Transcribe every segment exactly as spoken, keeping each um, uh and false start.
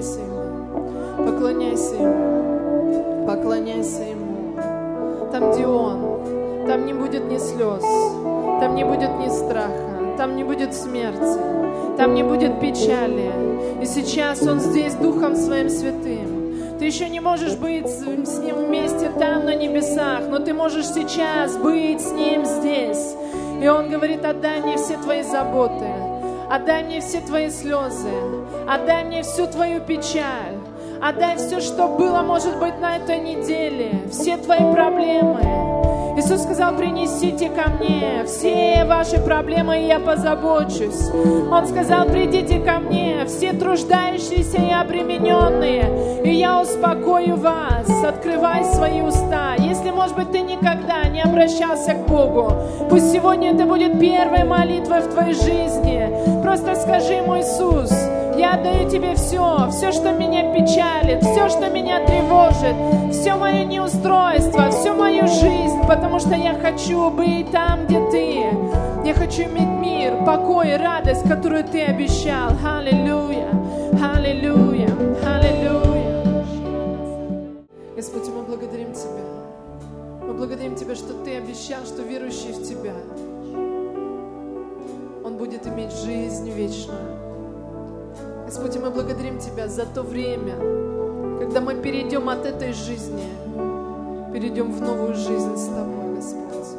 поклоняйся Ему, поклоняйся Ему, поклоняйся Ему. Там, где Он, там не будет ни слез, там не будет ни страха, там не будет смерти, там не будет печали. И сейчас Он здесь Духом Своим Святым. Ты еще не можешь быть с Ним вместе там, на небесах, но ты можешь сейчас быть с Ним здесь. И Он говорит: отдай мне все твои заботы, отдай мне все твои слезы, отдай мне всю твою печаль, отдай все, что было, может быть, на этой неделе, все твои проблемы. Иисус сказал: принесите ко мне все ваши проблемы, и я позабочусь. Он сказал: придите ко мне, все труждающиеся и обремененные, и я успокою вас. Открывай свои уста. Если, может быть, ты никогда не обращался к Богу, пусть сегодня это будет первой молитвой в твоей жизни. Просто скажи Ему: Иисус, я отдаю Тебе все, все, что меня печалит, все, что меня тревожит, все мое неустройство, всю мою жизнь, потому что я хочу быть там, где Ты. Я хочу иметь мир, покой и радость, которую Ты обещал. Аллилуйя, аллилуйя, аллилуйя. Господь, мы благодарим Тебя. Мы благодарим Тебя, что Ты обещал, что верующий в Тебя, он будет иметь жизнь вечную. Господи, мы благодарим Тебя за то время, когда мы перейдем от этой жизни, перейдем в новую жизнь с Тобой, Господь.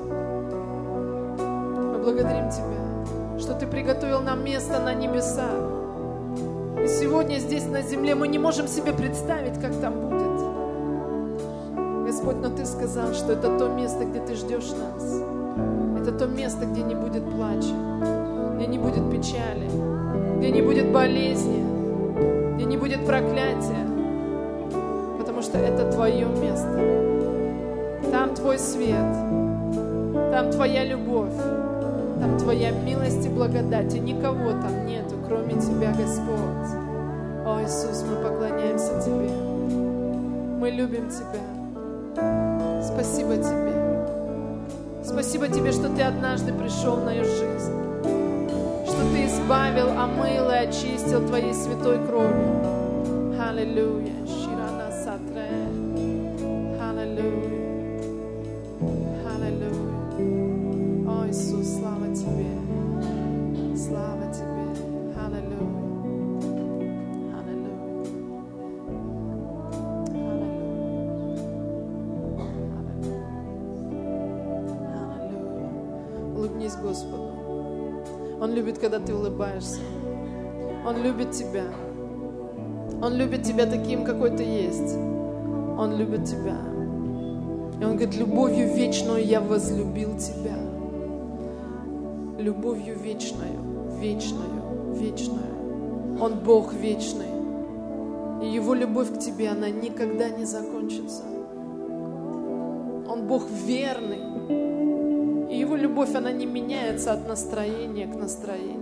Мы благодарим Тебя, что Ты приготовил нам место на небесах. И сегодня здесь на земле мы не можем себе представить, как там будет. Господь, но Ты сказал, что это то место, где Ты ждешь нас. Это то место, где не будет плача, где не будет печали, где не будет болезни, где не будет проклятия, потому что это Твое место. Там Твой свет, там Твоя любовь, там Твоя милость и благодать, и никого там нету, кроме Тебя, Господь. О, Иисус, мы поклоняемся Тебе, мы любим Тебя. Спасибо Тебе. Спасибо Тебе, что Ты однажды пришел в мою жизнь, что Ты избавил, омыл и очистил Твоей святой кровью. Аллилуйя. Ширана сатре. Аллилуйя. Аллилуйя. О, Иисус, слава Тебе. Слава Тебе. Аллилуйя. Аллилуйя. Аллилуйя. Аллилуйя. Улыбнись Господу. Он любит, когда ты улыбаешься. Он любит тебя. Он любит тебя таким, какой ты есть. Он любит тебя. И Он говорит: любовью вечную я возлюбил тебя. Любовью вечную, вечную, вечную. Он Бог вечный. И Его любовь к тебе, она никогда не закончится. Он Бог верный. И Его любовь, она не меняется от настроения к настроению.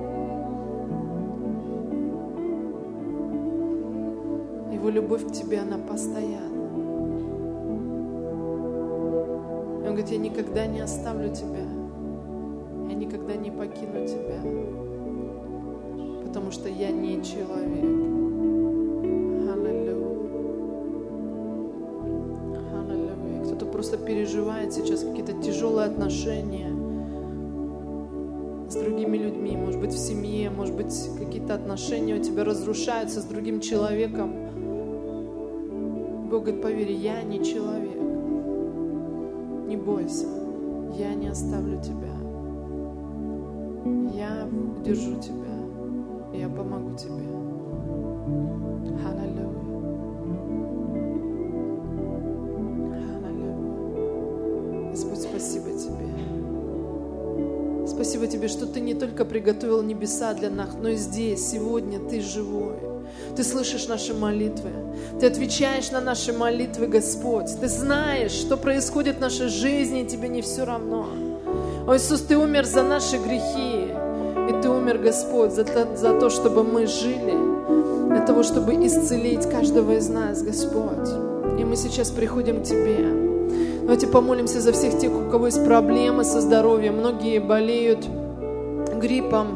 Его любовь к тебе, она постоянна. И Он говорит: я никогда не оставлю тебя. Я никогда не покину тебя. Потому что я не человек. Просто переживает сейчас какие-то тяжелые отношения с другими людьми, может быть, в семье, может быть, какие-то отношения у тебя разрушаются с другим человеком. Бог говорит: поверь, я не человек. Не бойся, я не оставлю тебя. Я удержу тебя, и я помогу тебе. Аллилуйя. Господь, спасибо Тебе. Спасибо Тебе, что Ты не только приготовил небеса для нас, но и здесь, сегодня Ты живой. Ты слышишь наши молитвы. Ты отвечаешь на наши молитвы, Господь. Ты знаешь, что происходит в нашей жизни, и Тебе не все равно. О, Иисус, Ты умер за наши грехи. И Ты умер, Господь, за то, за то, чтобы мы жили, для того, чтобы исцелить каждого из нас, Господь. И мы сейчас приходим к Тебе. Давайте помолимся за всех тех, у кого есть проблемы со здоровьем. Многие болеют гриппом,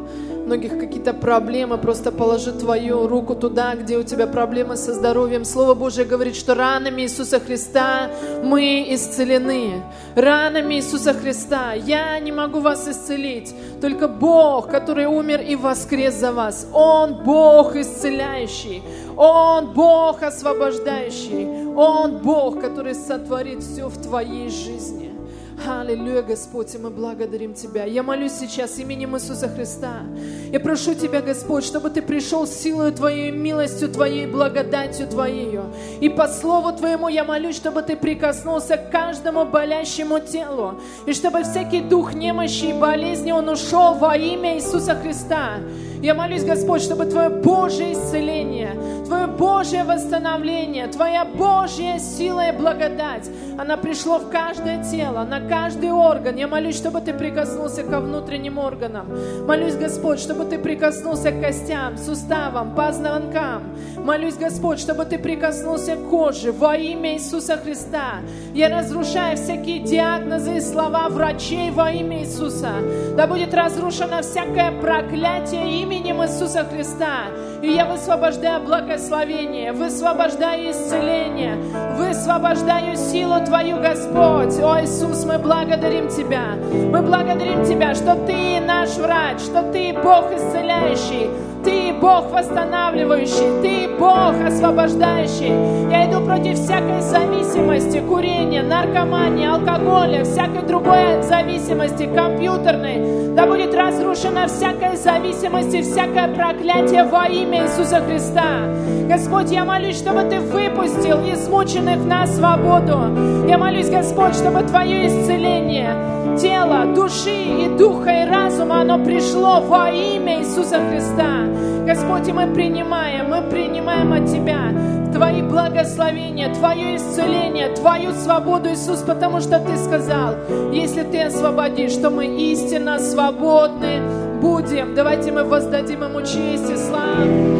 У многих какие-то проблемы, просто положи твою руку туда, где у тебя проблемы со здоровьем. Слово Божье говорит, что ранами Иисуса Христа мы исцелены. Ранами Иисуса Христа я не могу вас исцелить, только Бог, который умер и воскрес за вас. Он Бог исцеляющий, Он Бог освобождающий, Он Бог, который сотворит все в твоей жизни. Аллилуйя, Господь, и мы благодарим Тебя. Я молюсь сейчас именем Иисуса Христа. Я прошу Тебя, Господь, чтобы Ты пришел силою Твоей, милостью Твоей, благодатью Твоей. И по Слову Твоему я молюсь, чтобы Ты прикоснулся к каждому болящему телу. И чтобы всякий дух немощи и болезни, он ушел во имя Иисуса Христа. Я молюсь, Господь, чтобы Твое Божье исцеление, Твое Божье восстановление, Твоя Божья сила и благодать, она пришла в каждое тело, на каждый орган. Я молюсь, чтобы Ты прикоснулся ко внутренним органам. Молюсь, Господь, чтобы Ты прикоснулся к костям, суставам, позвонкам. Молюсь, Господь, чтобы Ты прикоснулся к коже во имя Иисуса Христа. Я разрушаю всякие диагнозы и слова врачей во имя Иисуса. Да будет разрушено всякое проклятие именем Иисуса Христа. И я высвобождаю благословение, высвобождаю исцеление, высвобождаю силу Твою, Господь. О, Иисус, мы благодарим Тебя. Мы благодарим Тебя, что Ты наш врач, что Ты Бог исцеляющий, Ты Бог восстанавливающий, Ты Бог освобождающий. Я иду против всякой зависимости, курения, наркомании, алкоголя, всякой другой зависимости, компьютерной. Да будет разрушена всякая зависимость и всякое проклятие во имя Иисуса Христа. Господь, я молюсь, чтобы Ты выпустил измученных на свободу. Я молюсь, Господь, чтобы Твое исцеление тела, души и духа и разума, оно пришло во имя Иисуса Христа. Господь, и мы принимаем, мы принимаем от Тебя Твои благословения, Твое исцеление, Твою свободу, Иисус, потому что Ты сказал, если Ты освободишь, то мы истинно свободны будем. Давайте мы воздадим Ему честь и славу.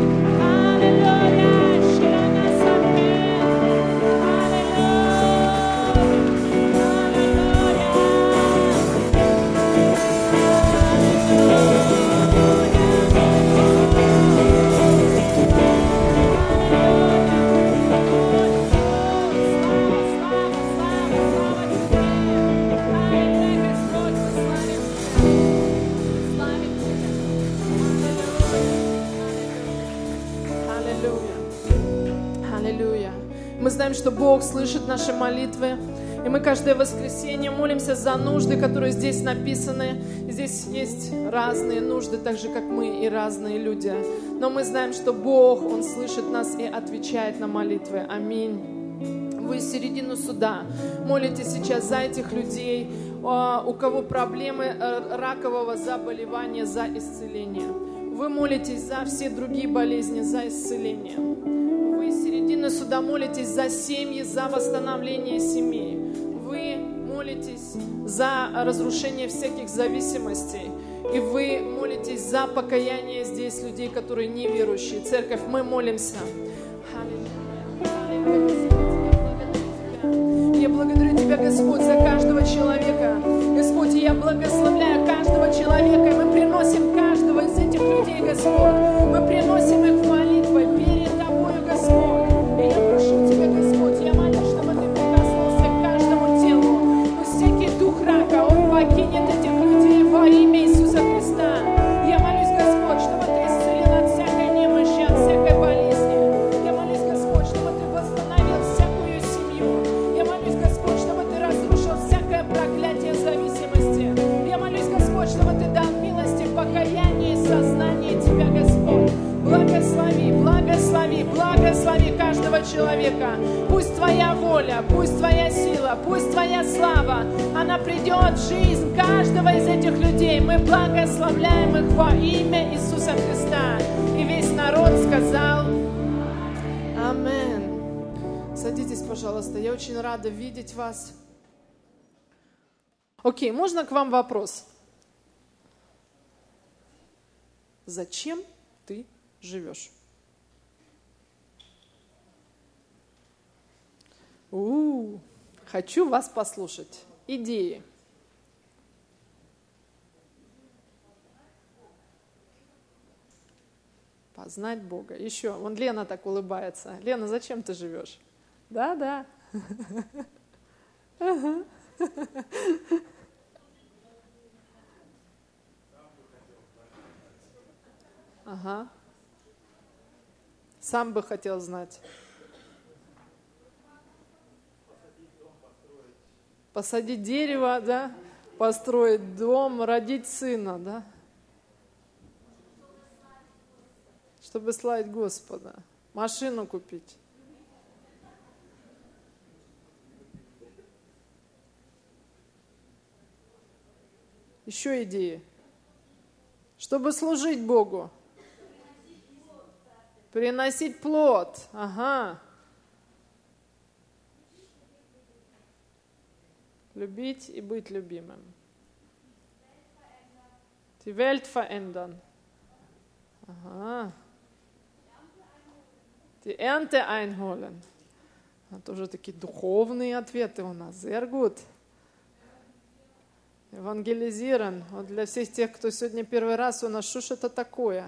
Аллилуйя! Мы знаем, что Бог слышит наши молитвы, и мы каждое воскресенье молимся за нужды, которые здесь написаны. Здесь есть разные нужды, так же, как мы и разные люди. Но мы знаем, что Бог, Он слышит нас и отвечает на молитвы. Аминь. Вы из середины суда молитесь сейчас за этих людей, у кого проблемы ракового заболевания, за исцеление. Вы молитесь за все другие болезни, за исцеление. Вы из середины суда молитесь за семьи, за восстановление семей. Вы молитесь за разрушение всяких зависимостей. И вы молитесь за покаяние здесь людей, которые неверующие. Церковь, мы молимся. Я благодарю Тебя, Господь, за каждого человека. Господь, я благословляю каждого человека. И мы приносим каждого из этих людей, Господь. Мы приносим их в молитвы перед Тобою, Господь. И я прошу Тебя, Господь, я молюсь, чтобы Ты прикоснулся к каждому телу. Пусть всякий дух рака, он покинет этих людей во имя Иисуса Христа. Я молюсь, Господь, чтобы Ты исцелил от всякой немощи, от всякой болезни. Я молюсь, Господь, чтобы Ты восстановил всякую семью. Я молюсь, Господь, чтобы Ты разрушил всякое проклятие зависимости. Я молюсь, Господь, чтобы Ты дал милости, покаяние и сознание Тебя, Господь. Благослови, благослови, благослови каждого человека. Пусть Твоя воля, пусть Твоя сила, пусть Твоя слава, она придет в жизнь каждого из этих людей. Мы благословляем их во имя Иисуса Христа. И весь народ сказал Аминь. Садитесь, пожалуйста. Я очень рада видеть вас. Окей, можно к вам вопрос? Зачем ты живешь? У-у-у, хочу вас послушать. Идеи. Познать Бога. Еще, вон Лена так улыбается. Лена, зачем ты живешь? Да, да. Ага. Сам бы хотел знать. Посадить дерево, да? Построить дом, родить сына, да? Чтобы славить Господа. Машину купить. Еще идеи. Чтобы служить Богу. Приносить плод. Ага. Любить и быть любимым. Die Welt verändern. Ага. Die Ernte einholen. Это уже такие духовные ответы у нас. Sehr gut. Евангелизирован. Вот для всех тех, кто сегодня первый раз у нас, что ж это такое?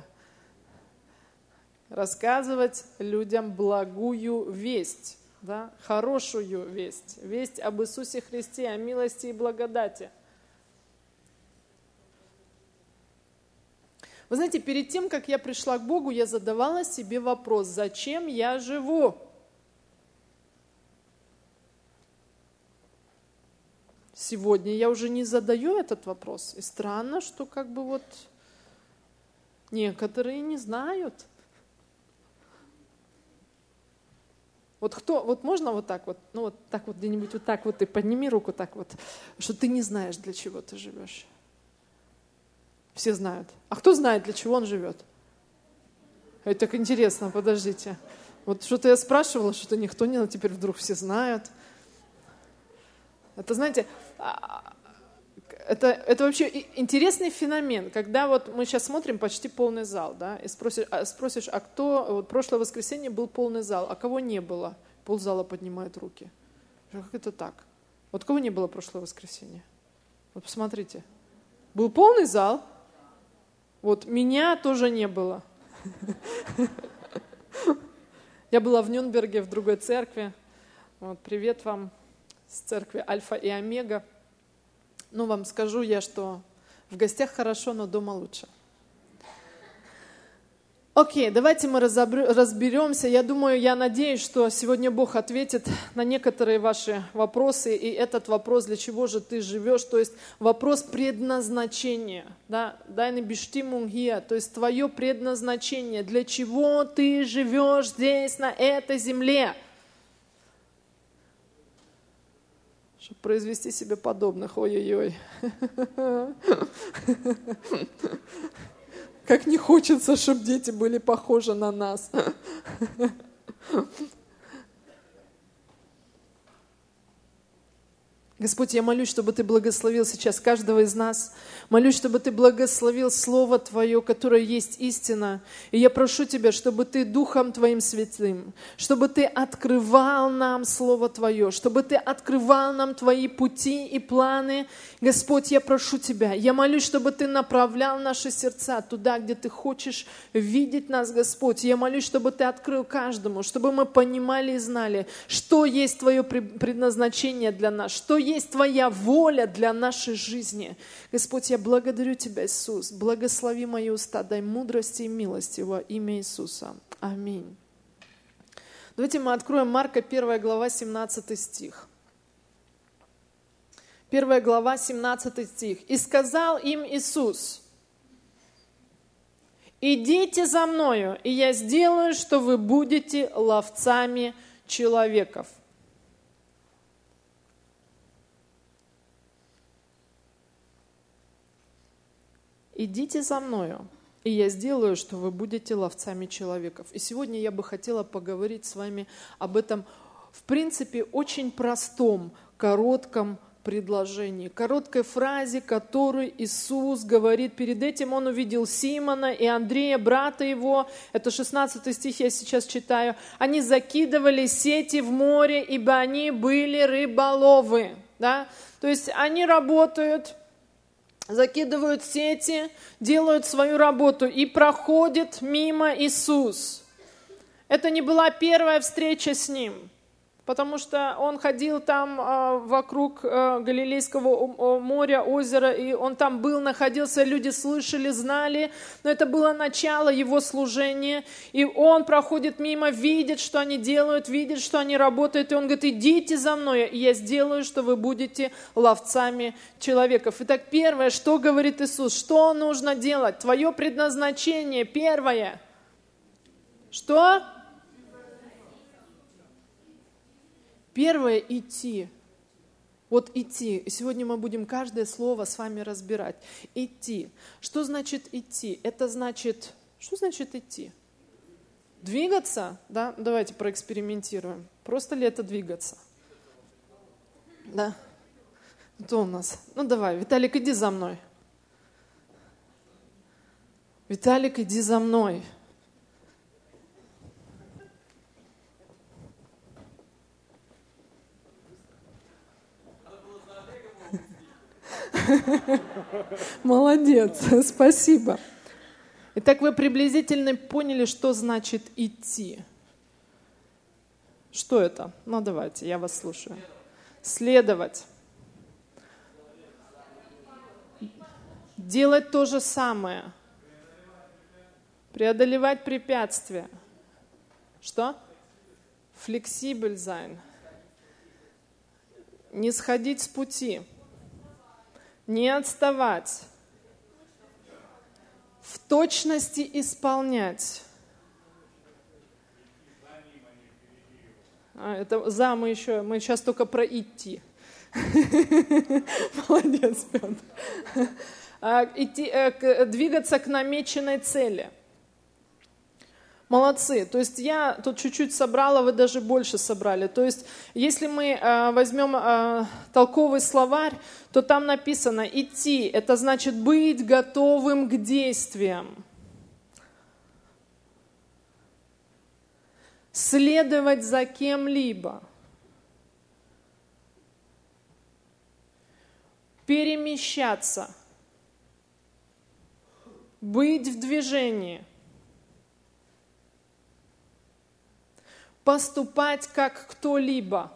Рассказывать людям благую весть, да? Хорошую весть. Весть об Иисусе Христе, о милости и благодати. Вы знаете, перед тем, как я пришла к Богу, я задавала себе вопрос, зачем я живу? Сегодня я уже не задаю этот вопрос. И странно, что как бы вот некоторые не знают. Вот кто, вот можно вот так вот, ну вот так вот где-нибудь вот так вот, ты подними руку так вот, что ты не знаешь, для чего ты живешь. Все знают. А кто знает, для чего он живет? Это так интересно, подождите. Вот что-то я спрашивала, что-то никто не, но теперь вдруг все знают. Это, знаете, это, это вообще интересный феномен, когда вот мы сейчас смотрим почти полный зал, да, и спросишь, спросишь, а кто, вот прошлое воскресенье был полный зал, а кого не было? Ползала поднимает руки. Как это так? Вот кого не было прошлое воскресенье? Вот посмотрите. Был полный зал, вот меня тоже не было. Я была в Нюрнберге, в другой церкви. Вот, привет вам с церкви Альфа и Омега. Ну, вам скажу я, что в гостях хорошо, но дома лучше. Окей, давайте мы разберемся. Я думаю, я надеюсь, что сегодня Бог ответит на некоторые ваши вопросы. И этот вопрос, для чего же ты живешь, то есть вопрос предназначения. Да? Deine Bestimmung hier, то есть твое предназначение. Для чего ты живешь здесь, на этой земле? Чтобы произвести себе подобных. Ой-ой-ой. Как не хочется, чтобы дети были похожи на нас. Господь, я молюсь, чтобы Ты благословил сейчас каждого из нас. Молюсь, чтобы Ты благословил Слово Твое, которое есть истина. И я прошу Тебя, чтобы Ты Духом Твоим Святым, чтобы Ты открывал нам Слово Твое, чтобы Ты открывал нам Твои пути и планы. Господь, я прошу Тебя, я молюсь, чтобы Ты направлял наши сердца туда, где Ты хочешь видеть нас, Господь. Я молюсь, чтобы Ты открыл каждому, чтобы мы понимали и знали, что есть Твое предназначение для нас, что есть Твоя воля для нашей жизни. Господь, я благодарю Тебя, Иисус. Благослови мои уста, дай мудрости и милости во имя Иисуса. Аминь. Давайте мы откроем Марка первая глава, семнадцатый стих. первая глава, семнадцатый стих. «И сказал им Иисус: идите за Мною, и я сделаю, что вы будете ловцами человеков». «Идите за Мною, и я сделаю, что вы будете ловцами человеков». И сегодня я бы хотела поговорить с вами об этом, в принципе, очень простом, коротком предложении, короткой фразе, которую Иисус говорит. Перед этим Он увидел Симона и Андрея, брата его. Это шестнадцатый стих я сейчас читаю. Они закидывали сети в море, ибо они были рыболовы. Да? То есть они работают, закидывают сети, делают свою работу и проходит мимо Иисус. Это не была первая встреча с Ним, потому что Он ходил там э, вокруг э, Галилейского моря, озера, и Он там был, находился, люди слышали, знали, но это было начало Его служения, и Он проходит мимо, видит, что они делают, видит, что они работают, и Он говорит: идите за мной, и я сделаю, что вы будете ловцами человеков. Итак, первое, что говорит Иисус, что нужно делать? Твое предназначение, первое. Что? Первое – идти. Вот идти. И сегодня мы будем каждое слово с вами разбирать. Идти. Что значит идти? Это значит... Что значит идти? Двигаться? Да? Давайте проэкспериментируем. Просто ли это двигаться? Да. Кто у нас? Ну давай, Виталик, иди за мной. Виталик, иди за мной. Молодец, спасибо. Итак, вы приблизительно поняли, что значит идти. Что это? Ну, давайте, я вас слушаю. Следовать. Делать то же самое. Преодолевать препятствия. Что? Флексибель sein. Не сходить с пути. Не отставать, в точности исполнять. А, это за мы еще, мы сейчас только про идти. Молодец, Петр. Идти, двигаться к намеченной цели. Молодцы. То есть я тут чуть-чуть собрала, вы даже больше собрали. То есть если мы э, возьмем э, толковый словарь, то там написано идти. Это значит быть готовым к действиям. Следовать за кем-либо. Перемещаться. Быть в движении. Поступать как кто-либо.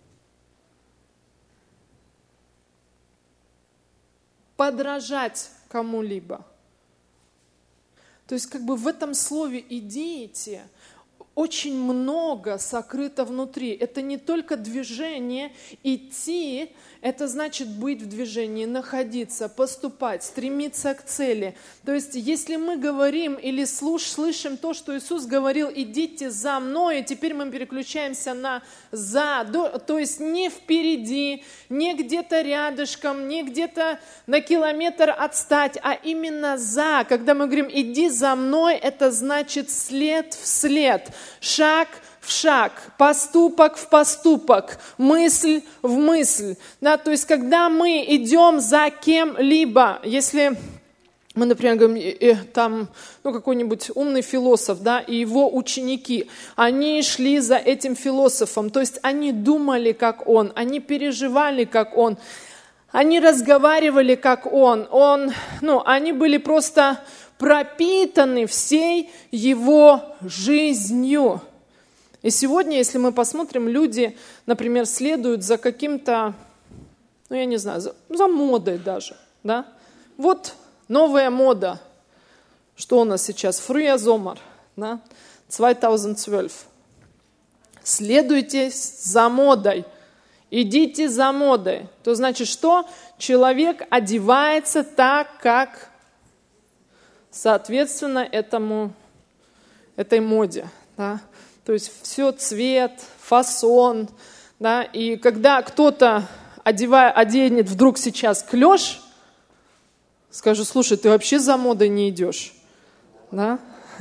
Подражать кому-либо. То есть как бы в этом слове «идите» очень много сокрыто внутри. Это не только движение, идти, это значит быть в движении, находиться, поступать, стремиться к цели. То есть если мы говорим или слуш, слышим то, что Иисус говорил, идите за мной, и теперь мы переключаемся на за, то есть не впереди, не где-то рядышком, не где-то на километр отстать, а именно за. Когда мы говорим иди за мной, это значит след в след. Шаг в шаг, поступок в поступок, мысль в мысль. Да, то есть, когда мы идем за кем-либо, если мы, например, говорим, э, там, ну, какой-нибудь умный философ, да, и его ученики, они шли за этим философом, то есть они думали, как он, они переживали, как он, они разговаривали, как он, он, ну, они были просто пропитаны всей его жизнью. И сегодня, если мы посмотрим, люди, например, следуют за каким-то, ну, я не знаю, за, за модой даже, да. Вот новая мода. Что у нас сейчас? Früher Sommer, да, две тысячи двенадцать. Следуйте за модой. Идите за модой. То значит, что? Человек одевается так, как соответственно этому, этой моде, да. То есть все цвет, фасон, да, и когда кто-то одевая, оденет вдруг сейчас клеш, скажу, слушай, ты вообще за модой не идешь, да?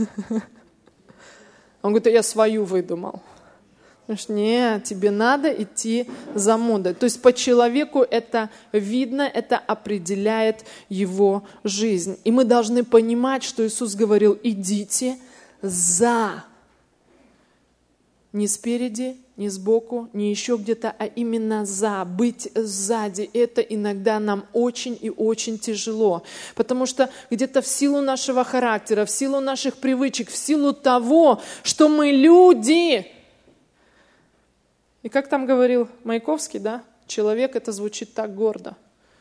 Он говорит, я свою выдумал. Нет, тебе надо идти за модой. То есть по человеку это видно, это определяет его жизнь. И мы должны понимать, что Иисус говорил, идите за. Не спереди, не сбоку, не еще где-то, а именно за, быть сзади. Это иногда нам очень и очень тяжело, потому что где-то в силу нашего характера, в силу наших привычек, в силу того, что мы люди. И как там говорил Маяковский, да? Человек, это звучит так гордо.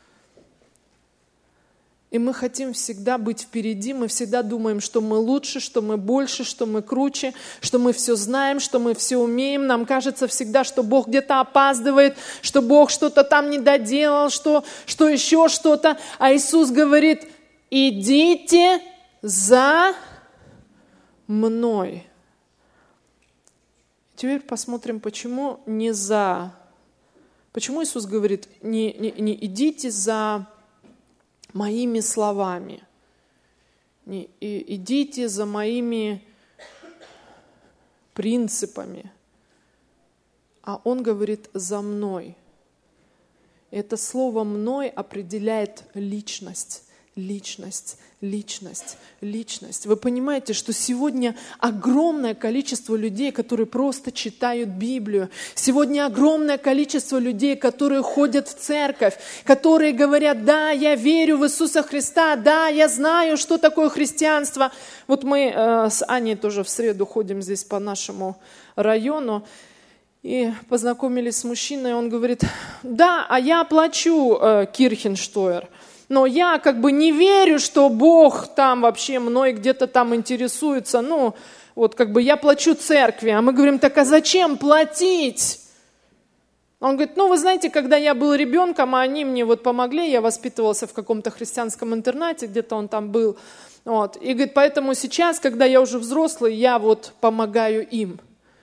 И мы хотим всегда быть впереди, мы всегда думаем, что мы лучше, что мы больше, что мы круче, что мы все знаем, что мы все умеем. Нам кажется всегда, что Бог где-то опаздывает, что Бог что-то там не доделал, что, что еще что-то. А Иисус говорит, идите за мной. Теперь посмотрим, почему не за. Почему Иисус говорит, не, не, не идите за моими словами. Не, и, идите за моими принципами. А Он говорит за мной. Это слово «мной» определяет личность. Личность, личность, личность. Вы понимаете, что сегодня огромное количество людей, которые просто читают Библию. Сегодня огромное количество людей, которые ходят в церковь, которые говорят, да, я верю в Иисуса Христа, да, я знаю, что такое христианство. Вот мы э, с Аней тоже в среду ходим здесь по нашему району. И познакомились с мужчиной, он говорит, да, а я плачу э, Кирхенштойр. Но я как бы не верю, что Бог там вообще мной где-то там интересуется. Ну, вот как бы я плачу церкви. А мы говорим, так а зачем платить? Он говорит, ну вы знаете, когда я был ребенком, а они мне вот помогли, я воспитывался в каком-то христианском интернате, где-то он там был. Вот. И говорит, поэтому сейчас, когда я уже взрослый, я вот помогаю им.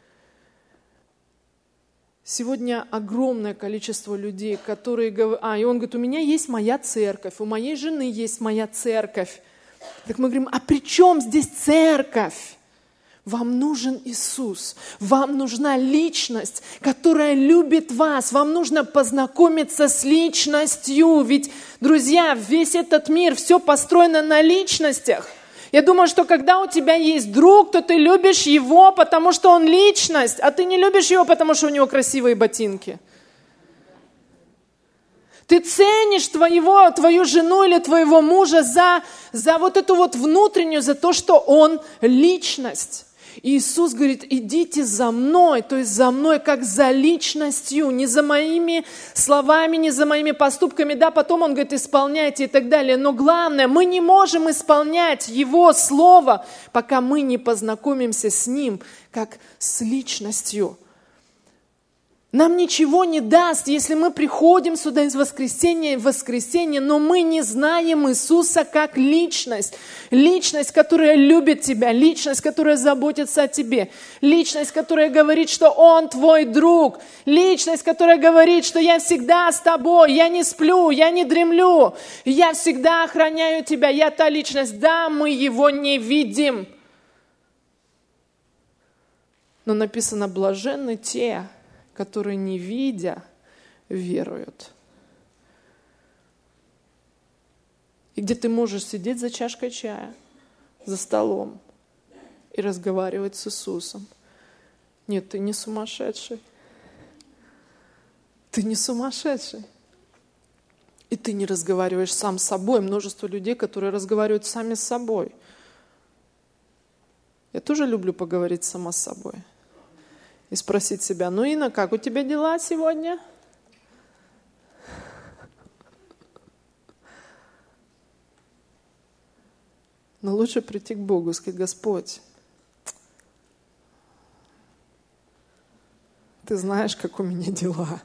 Сегодня огромное количество людей, которые говорят, а, и он говорит, у меня есть моя церковь, у моей жены есть моя церковь. Так мы говорим, а при чем здесь церковь? Вам нужен Иисус, вам нужна личность, которая любит вас, вам нужно познакомиться с личностью. Ведь, друзья, весь этот мир, все построено на личностях. Я думаю, что когда у тебя есть друг, то ты любишь его, потому что он личность, а ты не любишь его, потому что у него красивые ботинки. Ты ценишь твоего, твою жену или твоего мужа за, за вот эту вот внутреннюю, за то, что он личность. И Иисус говорит, идите за мной, то есть за мной как за личностью, не за моими словами, не за моими поступками. Да, потом он говорит, исполняйте и так далее. Но главное, мы не можем исполнять Его Слово, пока мы не познакомимся с Ним как с личностью. Нам ничего не даст, если мы приходим сюда из воскресенья в воскресенье, но мы не знаем Иисуса как личность. Личность, которая любит тебя, личность, которая заботится о тебе, личность, которая говорит, что Он твой друг, личность, которая говорит, что я всегда с тобой, я не сплю, я не дремлю, я всегда охраняю тебя, я та личность. Да, мы Его не видим. Но написано, блаженны те, которые, не видя, веруют. И где ты можешь сидеть за чашкой чая, за столом и разговаривать с Иисусом. Нет, ты не сумасшедший. Ты не сумасшедший. И ты не разговариваешь сам с собой. Множество людей, которые разговаривают сами с собой. Я тоже люблю поговорить сама с собой. И спросить себя, ну, Инна, как у тебя дела сегодня? Но лучше прийти к Богу и сказать, Господь, Ты знаешь, как у меня дела.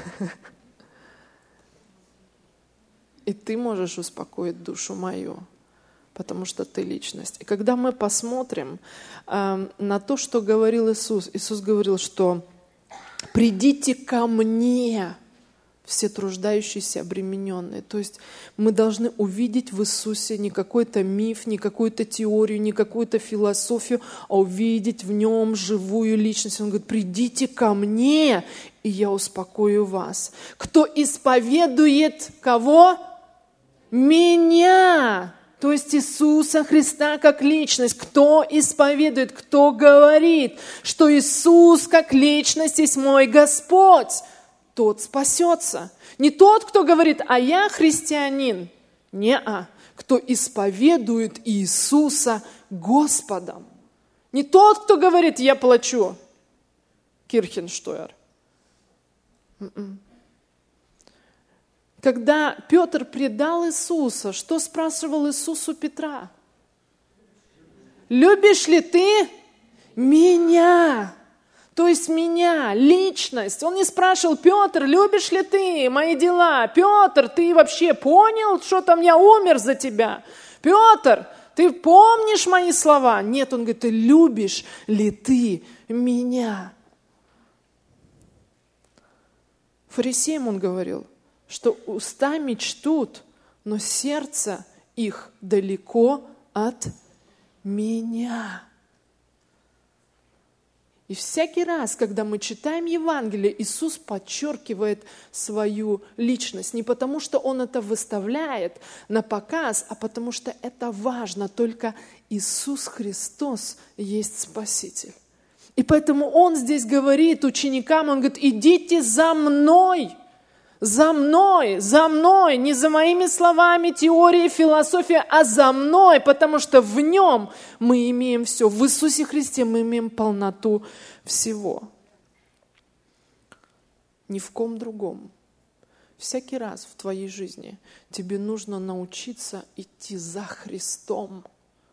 И Ты можешь успокоить душу мою, потому что Ты личность. И когда мы посмотрим э, на то, что говорил Иисус, Иисус говорил, что «придите ко мне, все труждающиеся, обремененные». То есть мы должны увидеть в Иисусе не какой-то миф, не какую-то теорию, не какую-то философию, а увидеть в Нем живую личность. Он говорит, «придите ко мне, и я успокою вас». Кто исповедует кого? Меня. то есть Иисуса Христа как личность. Кто исповедует, кто говорит, что Иисус как личность есть мой Господь, тот спасется. Не тот, кто говорит, а я христианин. Не-а. Кто исповедует Иисуса Господом. Не тот, кто говорит, я плачу. Кирхенштойер. Когда Петр предал Иисуса, что спрашивал Иисус у Петра? Любишь ли ты меня? То есть меня, личность. Он не спрашивал, Петр, любишь ли ты мои дела? Петр, ты вообще понял, что там я умер за тебя? Петр, ты помнишь мои слова? Нет, он говорит, ты любишь ли ты меня? Фарисеям он говорил, что уста мечтут, но сердце их далеко от меня. И всякий раз, когда мы читаем Евангелие, Иисус подчеркивает свою личность. Не потому, что Он это выставляет на показ, а потому что это важно. Только Иисус Христос есть Спаситель. И поэтому Он здесь говорит ученикам, Он говорит, идите за мной. За мной, за мной, не за моими словами, теорией, философией, а за мной, потому что в Нем мы имеем все. В Иисусе Христе мы имеем полноту всего. Ни в ком другом. Всякий раз в твоей жизни тебе нужно научиться идти за Христом.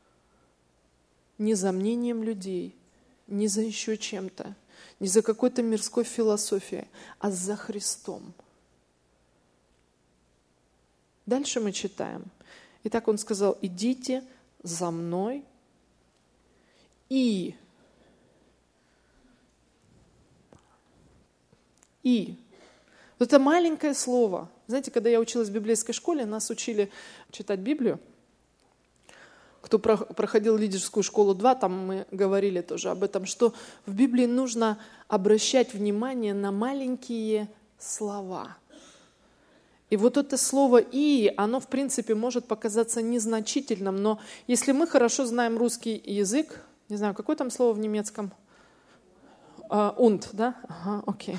Не за мнением людей, не за еще чем-то, не за какой-то мирской философией, а за Христом. Дальше мы читаем. Итак, он сказал, идите за мной и, и. Вот это маленькое слово. Знаете, когда я училась в библейской школе, нас учили читать Библию. Кто проходил лидерскую школу два, там мы говорили тоже об этом, что в Библии нужно обращать внимание на маленькие слова. И вот это слово «и», оно, в принципе, может показаться незначительным, но если мы хорошо знаем русский язык, не знаю, какое там слово в немецком? «Und», да? Ага, окей.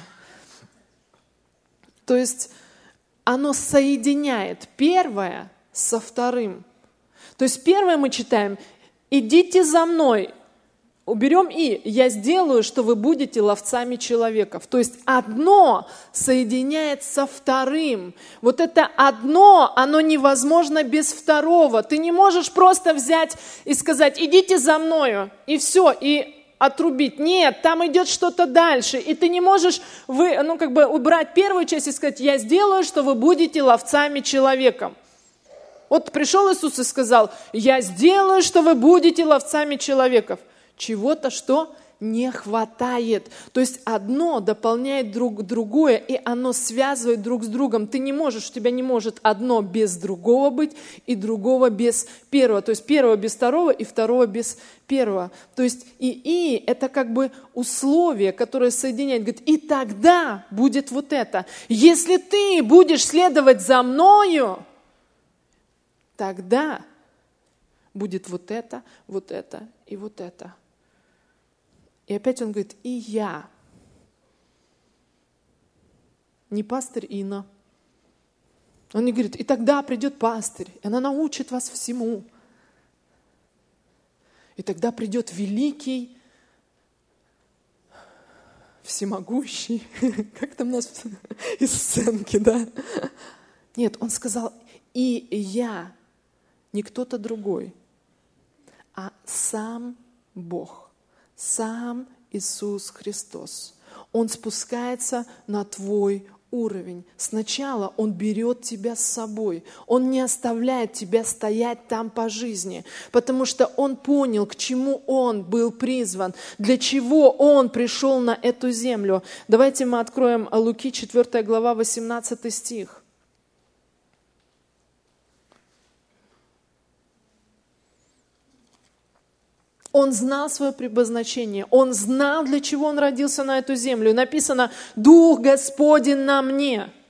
То есть оно соединяет первое со вторым. То есть первое мы читаем «идите за мной». Уберем «и». Я сделаю, что вы будете ловцами человеков. То есть одно соединяет со вторым. Вот это одно, оно невозможно без второго. Ты не можешь просто взять и сказать «идите за мною», и все, и отрубить. Нет, там идет что-то дальше. И ты не можешь вы, ну, как бы убрать первую часть и сказать «я сделаю, что вы будете ловцами человеком». Вот пришел Иисус и сказал «я сделаю, что вы будете ловцами человеков». Чего-то, что не хватает. То есть одно дополняет друг другое, и оно связывает друг с другом. Ты не можешь, у тебя не может одно без другого быть, и другого без первого. То есть первого без второго, и второго без первого. То есть и «и» — это как бы условие, которое соединяет. Говорит, и тогда будет вот это. Если ты будешь следовать за мною, тогда будет вот это, вот это и вот это. И опять он говорит, и я. Не пастырь Инна. Он не говорит, и тогда придет пастырь, и она научит вас всему. И тогда придет великий, всемогущий, как там у нас из сценки, да? Нет, он сказал, и я, не кто-то другой, а сам Бог. Сам Иисус Христос. Он спускается на твой уровень. Сначала Он берет тебя с собой. Он не оставляет тебя стоять там по жизни, потому что Он понял, к чему Он был призван, для чего Он пришел на эту землю. Давайте мы откроем Луки, четвёртая глава, восемнадцатый стих. Он знал свое предназначение, он знал, для чего он родился на эту землю. Написано, Дух Господень на мне.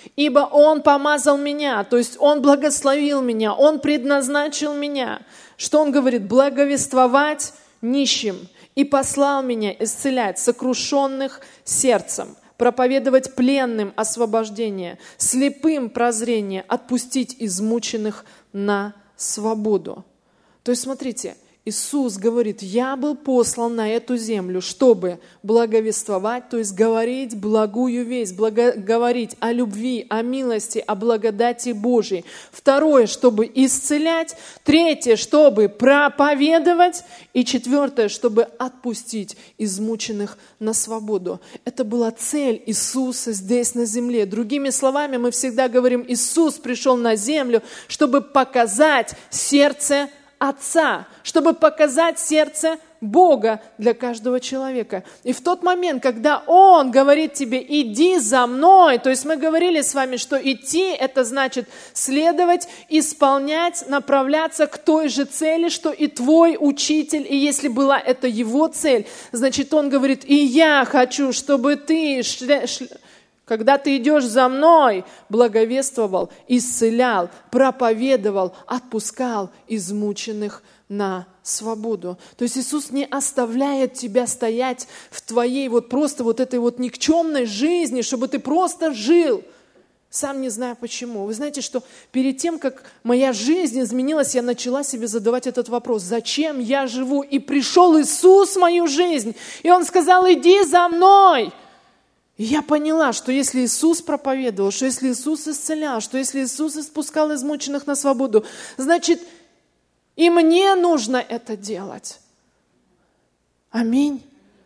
ибо Он помазал меня, то есть Он благословил меня, Он предназначил меня. Что Он говорит? Благовествовать нищим. И послал меня исцелять сокрушенных сердцем, проповедовать пленным освобождение, слепым прозрение, отпустить измученных на свободу. То есть, смотрите, Иисус говорит, я был послан на эту землю, чтобы благовествовать, то есть говорить благую весть, благо, говорить о любви, о милости, о благодати Божьей. Второе, чтобы исцелять. Третье, чтобы проповедовать. И четвертое, чтобы отпустить измученных на свободу. Это была цель Иисуса здесь на земле. Другими словами, мы всегда говорим, Иисус пришел на землю, чтобы показать сердце Отца, чтобы показать сердце Бога для каждого человека. И в тот момент, когда Он говорит тебе, иди за мной, то есть мы говорили с вами, что идти, это значит следовать, исполнять, направляться к той же цели, что и твой учитель, и если была это его цель, значит Он говорит, и я хочу, чтобы ты шля... Когда ты идешь за мной, благовествовал, исцелял, проповедовал, отпускал измученных на свободу. То есть Иисус не оставляет тебя стоять в твоей вот просто вот этой вот никчемной жизни, чтобы ты просто жил. Сам не знаю почему. Вы знаете, что перед тем, как моя жизнь изменилась, я начала себе задавать этот вопрос. Зачем я живу? И пришел Иисус в мою жизнь. И Он сказал, иди за мной. И я поняла, что если Иисус проповедовал, что если Иисус исцелял, что если Иисус испускал измученных на свободу, значит, и мне нужно это делать. Аминь.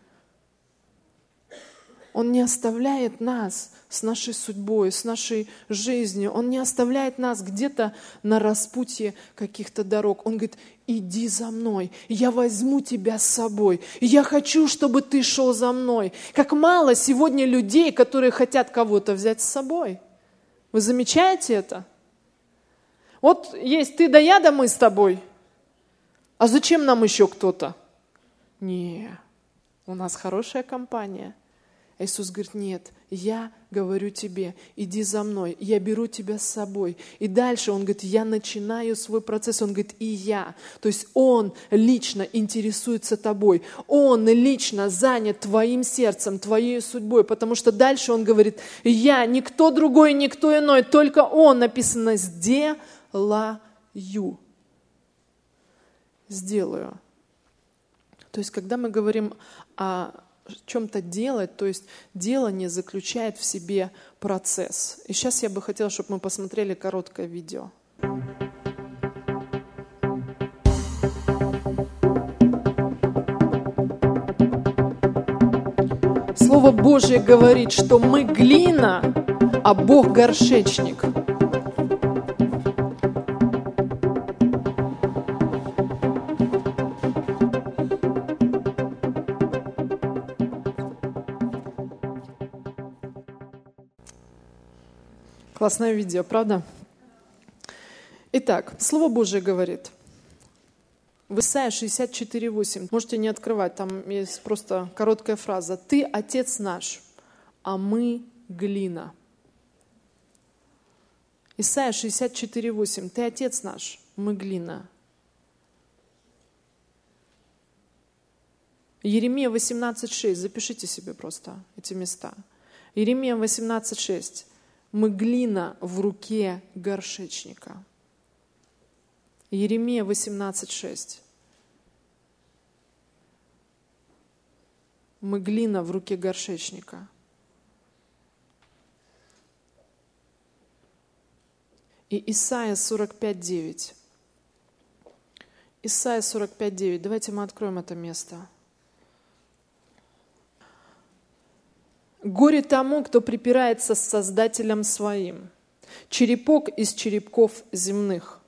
Он не оставляет нас с нашей судьбой, с нашей жизнью. Он не оставляет нас где-то на распутье каких-то дорог. Он говорит, иди за мной, я возьму тебя с собой. Я хочу, чтобы ты шел за мной. Как мало сегодня людей, которые хотят кого-то взять с собой. Вы замечаете это? Вот есть ты да я, да мы с тобой. А зачем нам еще кто-то? Не, у нас хорошая компания. Иисус говорит, нет, я говорю тебе, иди за мной, я беру тебя с собой. И дальше Он говорит, я начинаю свой процесс, Он говорит, и я. То есть Он лично интересуется тобой, Он лично занят твоим сердцем, твоей судьбой, потому что дальше Он говорит, я, никто другой, никто иной, только Он, написано, сделаю. Сделаю. То есть, когда мы говорим о чем-то делать, то есть делание заключает в себе процесс. И сейчас я бы хотела, чтобы мы посмотрели короткое видео. Слово Божье говорит, что мы глина, а Бог горшечник. Классное видео, правда? Итак, Слово Божие говорит, в Исайя шестьдесят четыре восемь, можете не открывать, там есть просто короткая фраза. «Ты, Отец наш, а мы глина». Исайя шестьдесят четыре восемь, «Ты, Отец наш, мы глина». Иеремия восемнадцать шесть, запишите себе просто эти места. Иеремия восемнадцать шесть. Мы глина в руке горшечника. Иеремия восемнадцать шесть. Мы глина в руке горшечника. И Исайя сорок пять девять. Исайя сорок пять девять. Давайте мы откроем это место. Горе тому, кто припирается с Создателем своим, черепок из черепков земных.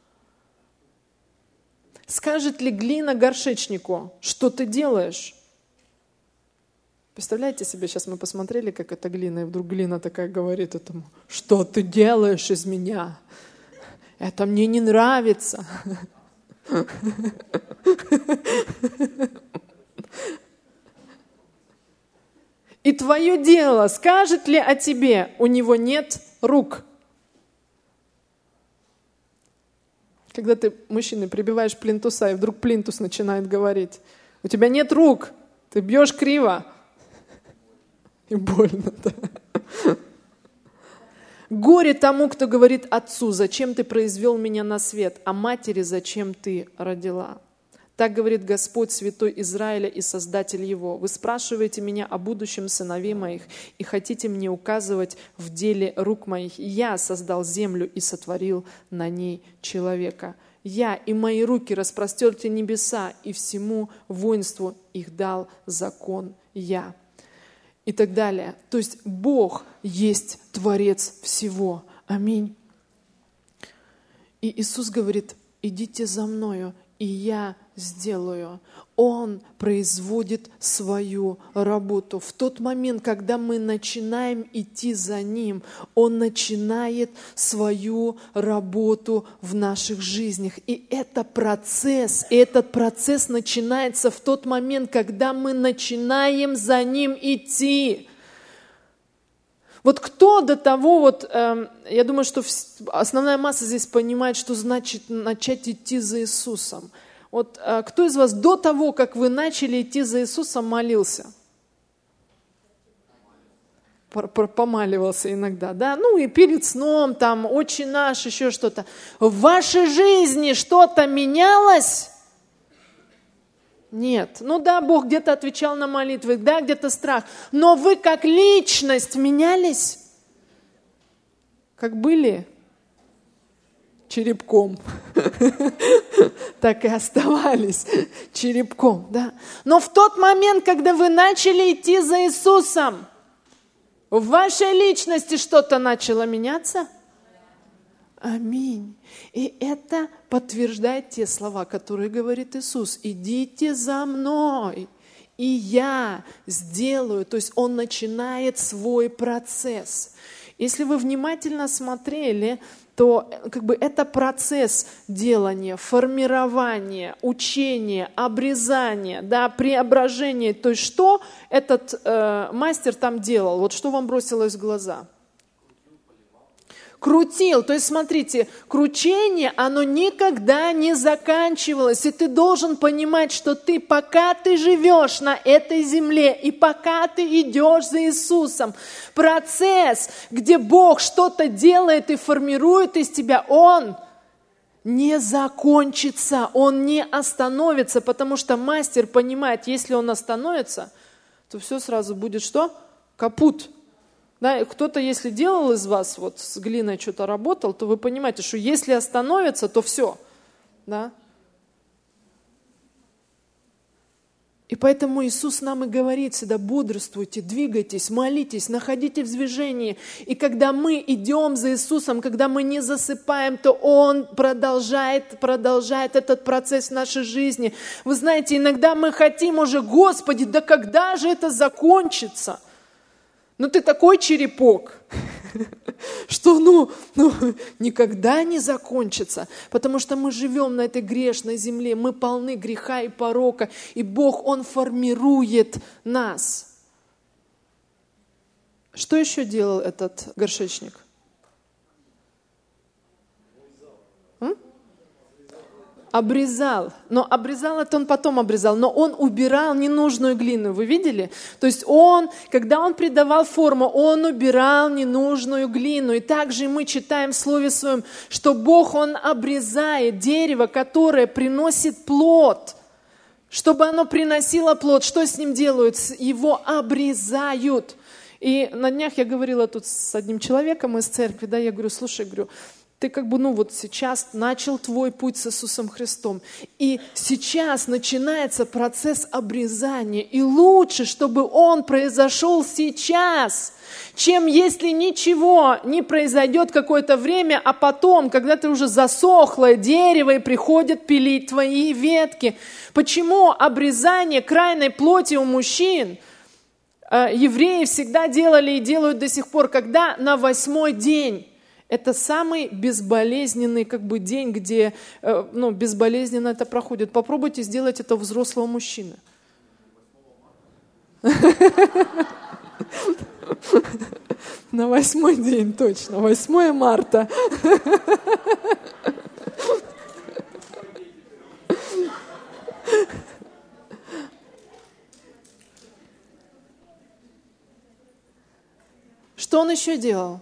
Скажет ли глина горшечнику, что ты делаешь? Представляете себе, сейчас мы посмотрели, как это глина, и вдруг глина такая говорит этому, что ты делаешь из меня? Это мне не нравится. И твое дело, скажет ли о тебе, у него нет рук. Когда ты, мужчина, прибиваешь плинтуса, и вдруг плинтус начинает говорить: у тебя нет рук, ты бьешь криво. И больно, да. Горе тому, кто говорит отцу: зачем ты произвел меня на свет, а матери: зачем ты родила. Так говорит Господь, Святой Израиля и Создатель его. Вы спрашиваете меня о будущем сыновей моих и хотите мне указывать в деле рук моих. Я создал землю и сотворил на ней человека. Я и мои руки распростерты небеса, и всему воинству их дал закон я. И так далее. То есть Бог есть Творец всего. Аминь. И Иисус говорит: идите за мною, и я сделаю. Он производит свою работу. В тот момент, когда мы начинаем идти за Ним, Он начинает свою работу в наших жизнях. И это процесс, и этот процесс начинается в тот момент, когда мы начинаем за Ним идти. Вот кто до того, вот, э, я думаю, что основная масса здесь понимает, что значит начать идти за Иисусом. Вот э, кто из вас до того, как вы начали идти за Иисусом, молился? Помаливался иногда, да? Ну и перед сном, там, «Отче наш», еще что-то. В вашей жизни что-то менялось? Нет. Ну да, Бог где-то отвечал на молитвы, да, где-то страх. Но вы как личность менялись? Как были черепком, так и оставались черепком, да. Но в тот момент, когда вы начали идти за Иисусом, в вашей личности что-то начало меняться? Аминь. И это подтверждает те слова, которые говорит Иисус: идите за мной, и я сделаю. То есть Он начинает свой процесс. Если вы внимательно смотрели, то как бы это процесс делания, формирования, учения, обрезания, да, преображения. То есть что этот э, мастер там делал? Вот что вам бросилось в глаза? Крутил. То есть, смотрите, кручение, оно никогда не заканчивалось. И ты должен понимать, что ты, пока ты живешь на этой земле, и пока ты идешь за Иисусом, процесс, где Бог что-то делает и формирует из тебя, он не закончится, он не остановится, потому что мастер понимает, если он остановится, то все сразу будет что? Капут. Да, кто-то, если делал из вас, вот с глиной что-то работал, то вы понимаете, что если остановится, то все. Да? И поэтому Иисус нам и говорит всегда: бодрствуйте, двигайтесь, молитесь, находите в движении. И когда мы идем за Иисусом, когда мы не засыпаем, то Он продолжает, продолжает этот процесс в нашей жизни. Вы знаете, иногда мы хотим уже: Господи, да когда же это закончится? Ну ты такой черепок, что ну, ну никогда не закончится, потому что мы живем на этой грешной земле, мы полны греха и порока, и Бог, Он формирует нас. Что еще делал этот горшечник? М? Обрезал. Но обрезал, это он потом обрезал. Но он убирал ненужную глину. Вы видели? То есть он, когда он придавал форму, он убирал ненужную глину. И также мы читаем в Слове Своем, что Бог, Он обрезает дерево, которое приносит плод. Чтобы оно приносило плод, что с ним делают? Его обрезают. И на днях я говорила тут с одним человеком из церкви, да, я говорю: слушай, говорю, ты как бы, ну вот сейчас начал твой путь с Иисусом Христом. И сейчас начинается процесс обрезания. И лучше, чтобы он произошел сейчас, чем если ничего не произойдет какое-то время, а потом, когда ты уже засохлое дерево, и приходят пилить твои ветки. Почему обрезание крайней плоти у мужчин евреи всегда делали и делают до сих пор, когда на восьмой день? Это самый безболезненный как бы день, где ну, безболезненно это проходит. Попробуйте сделать это у взрослого мужчины. На восьмой день точно, восьмое марта. Что он еще делал?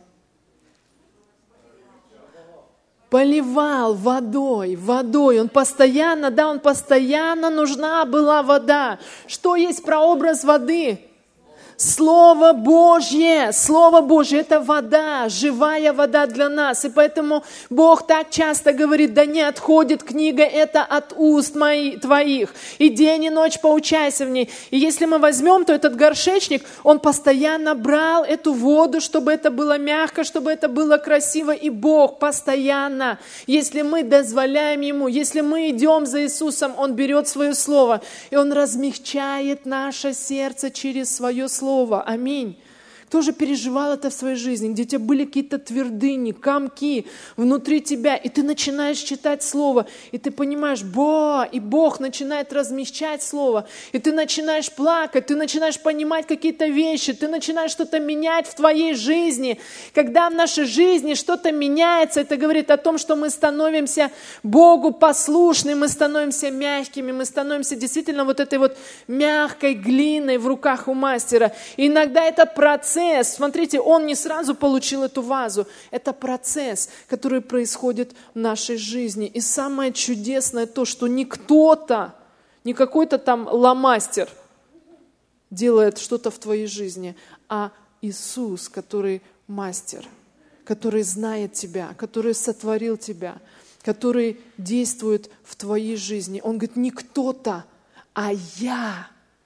Поливал водой, водой. Он постоянно, да, он постоянно нужна была вода. Что есть прообраз воды? Слово Божье, Слово Божье – это вода, живая вода для нас. И поэтому Бог так часто говорит: да не отходит книга эта от уст мои, твоих. И день и ночь поучайся в ней. И если мы возьмем, то этот горшечник, он постоянно брал эту воду, чтобы это было мягко, чтобы это было красиво. И Бог постоянно, если мы дозволяем Ему, если мы идем за Иисусом, Он берет свое Слово, и Он размягчает наше сердце через свое Слово. Аминь. Кто же переживал это в своей жизни, где у тебя были какие-то твердыни, комки внутри тебя, и ты начинаешь читать Слово, и ты понимаешь, Бо, и Бог начинает размягчать Слово, и ты начинаешь плакать, ты начинаешь понимать какие-то вещи, ты начинаешь что-то менять в твоей жизни. Когда в нашей жизни что-то меняется, это говорит о том, что мы становимся Богу послушны, мы становимся мягкими, мы становимся действительно вот этой вот мягкой глиной в руках у мастера. И иногда это процесс. Смотрите, он не сразу получил эту вазу. Это процесс, который происходит в нашей жизни. И самое чудесное то, что не кто-то, не какой-то там ломастер делает что-то в твоей жизни, а Иисус, который мастер, который знает тебя, который сотворил тебя, который действует в твоей жизни. Он говорит, не кто-то, а я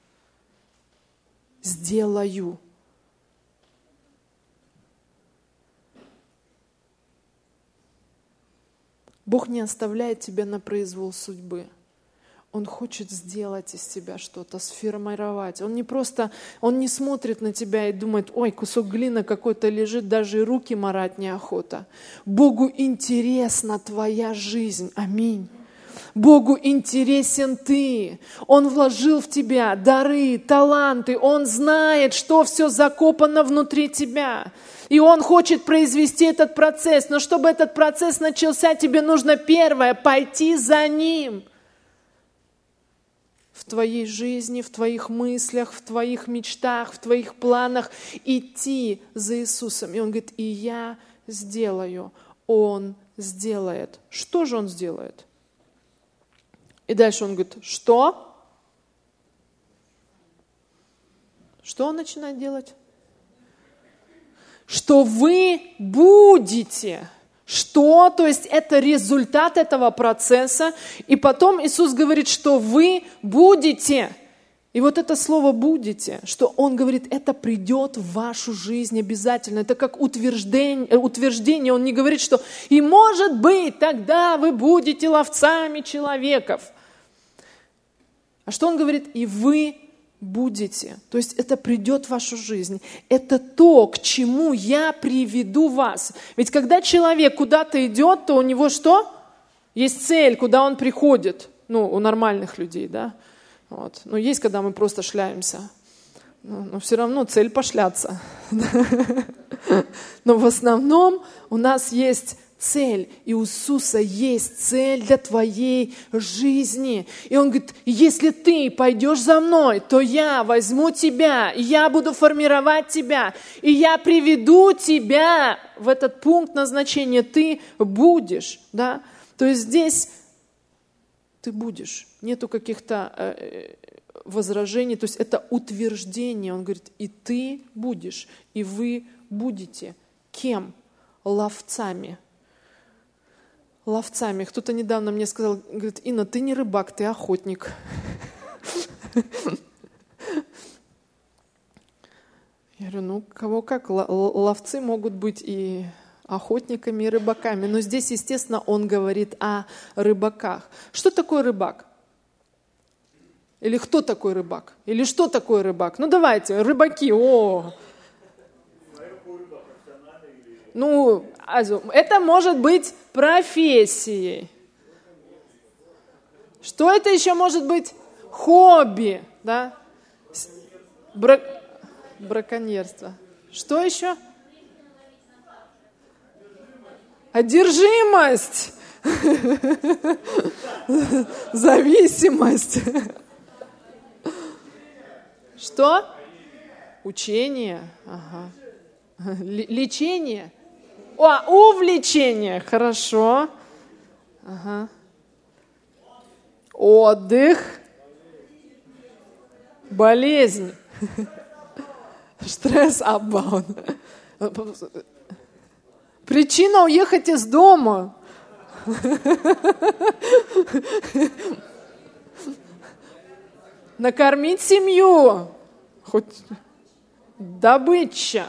сделаю. Бог не оставляет тебя на произвол судьбы. Он хочет сделать из тебя что-то, сформировать. Он не просто, он не смотрит на тебя и думает, ой, кусок глины какой-то лежит, даже и руки марать неохота. Богу интересна твоя жизнь. Аминь. Богу интересен ты. Он вложил в тебя дары, таланты. Он знает, что все закопано внутри тебя. И Он хочет произвести этот процесс. Но чтобы этот процесс начался, тебе нужно первое – пойти за Ним. В твоей жизни, в твоих мыслях, в твоих мечтах, в твоих планах идти за Иисусом. И Он говорит, и я сделаю. Он сделает. Что же Он сделает? И дальше Он говорит, что? Что Он начинает делать? Что вы будете. Что? То есть это результат этого процесса. И потом Иисус говорит, что вы будете. И вот это слово «будете», что Он говорит, это придет в вашу жизнь обязательно. Это как утверждение, утверждение. Он не говорит, что «и может быть, тогда вы будете ловцами человеков». А что Он говорит? «И вы будете». То есть это придет в вашу жизнь. Это то, к чему я приведу вас. Ведь когда человек куда-то идет, то у него что? Есть цель, куда он приходит. Ну, у нормальных людей, да. Вот. Но есть, когда мы просто шляемся. Но, но все равно цель пошляться. Но в основном у нас есть цель. И у Иисуса есть цель для твоей жизни. И Он говорит, если ты пойдешь за мной, то я возьму тебя, и я буду формировать тебя, и я приведу тебя в этот пункт назначения. Ты будешь. Да? То есть здесь ты будешь. Нету каких-то э, возражений. То есть это утверждение. Он говорит, и ты будешь, и вы будете. Кем? Ловцами. Ловцами. Кто-то недавно мне сказал, говорит, Инна, ты не рыбак, ты охотник. Я говорю, ну, кого как, ловцы могут быть и охотниками, и рыбаками. Но здесь, естественно, он говорит о рыбаках. Что такое рыбак? Или кто такой рыбак? Или что такое рыбак? Ну, давайте, рыбаки, о! Ну, это может быть профессией. Что это еще может быть? Хобби, да? Бра... Браконьерство. Что еще? Одержимость. Зависимость. Что? Учение. Ага. Лечение. О, увлечение. Хорошо. Ага. Отдых. Болезнь. Стресс апбаун. Причина уехать из дома. Накормить семью. Хоть добыча.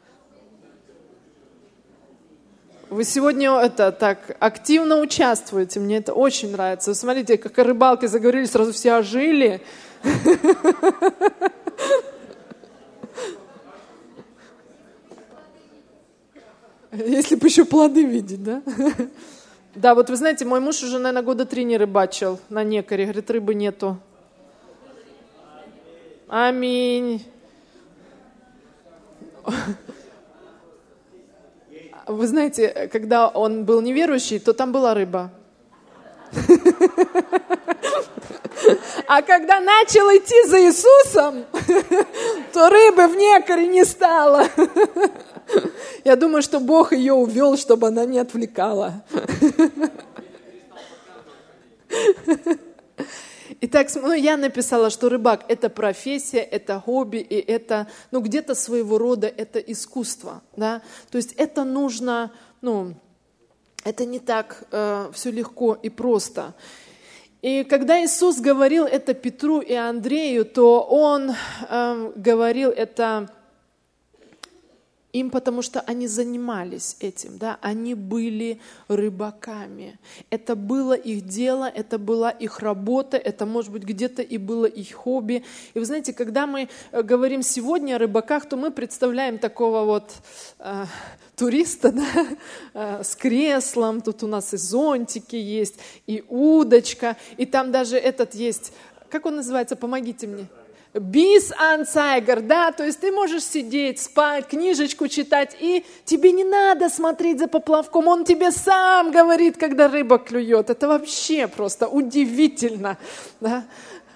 Вы сегодня это так активно участвуете, мне это очень нравится. Смотрите, как о рыбалке заговорили, сразу все ожили. Если бы еще плоды видеть, да? Да, вот вы знаете, мой муж уже, наверное, года три не рыбачил на некоре. Говорит, рыбы нету. Аминь. Вы знаете, когда он был неверующий, то там была рыба. А когда начал идти за Иисусом, то рыбы в некоре не стало. Я думаю, что Бог ее увел, чтобы она не отвлекала. Итак, ну, я написала, что рыбак – это профессия, это хобби, и это, ну, где-то своего рода это искусство, да. То есть это нужно, ну, это не так э, все легко и просто. И когда Иисус говорил это Петру и Андрею, то Он э, говорил это им, потому что они занимались этим, да, они были рыбаками. Это было их дело, это была их работа, это, может быть, где-то и было их хобби. И вы знаете, когда мы говорим сегодня о рыбаках, то мы представляем такого вот э, туриста, да, э, с креслом, тут у нас и зонтики есть, и удочка, и там даже этот есть, как он называется, помогите мне. Biss-Anzeiger, да, то есть ты можешь сидеть, спать, книжечку читать, и тебе не надо смотреть за поплавком, он тебе сам говорит, когда рыба клюет. Это вообще просто удивительно, да.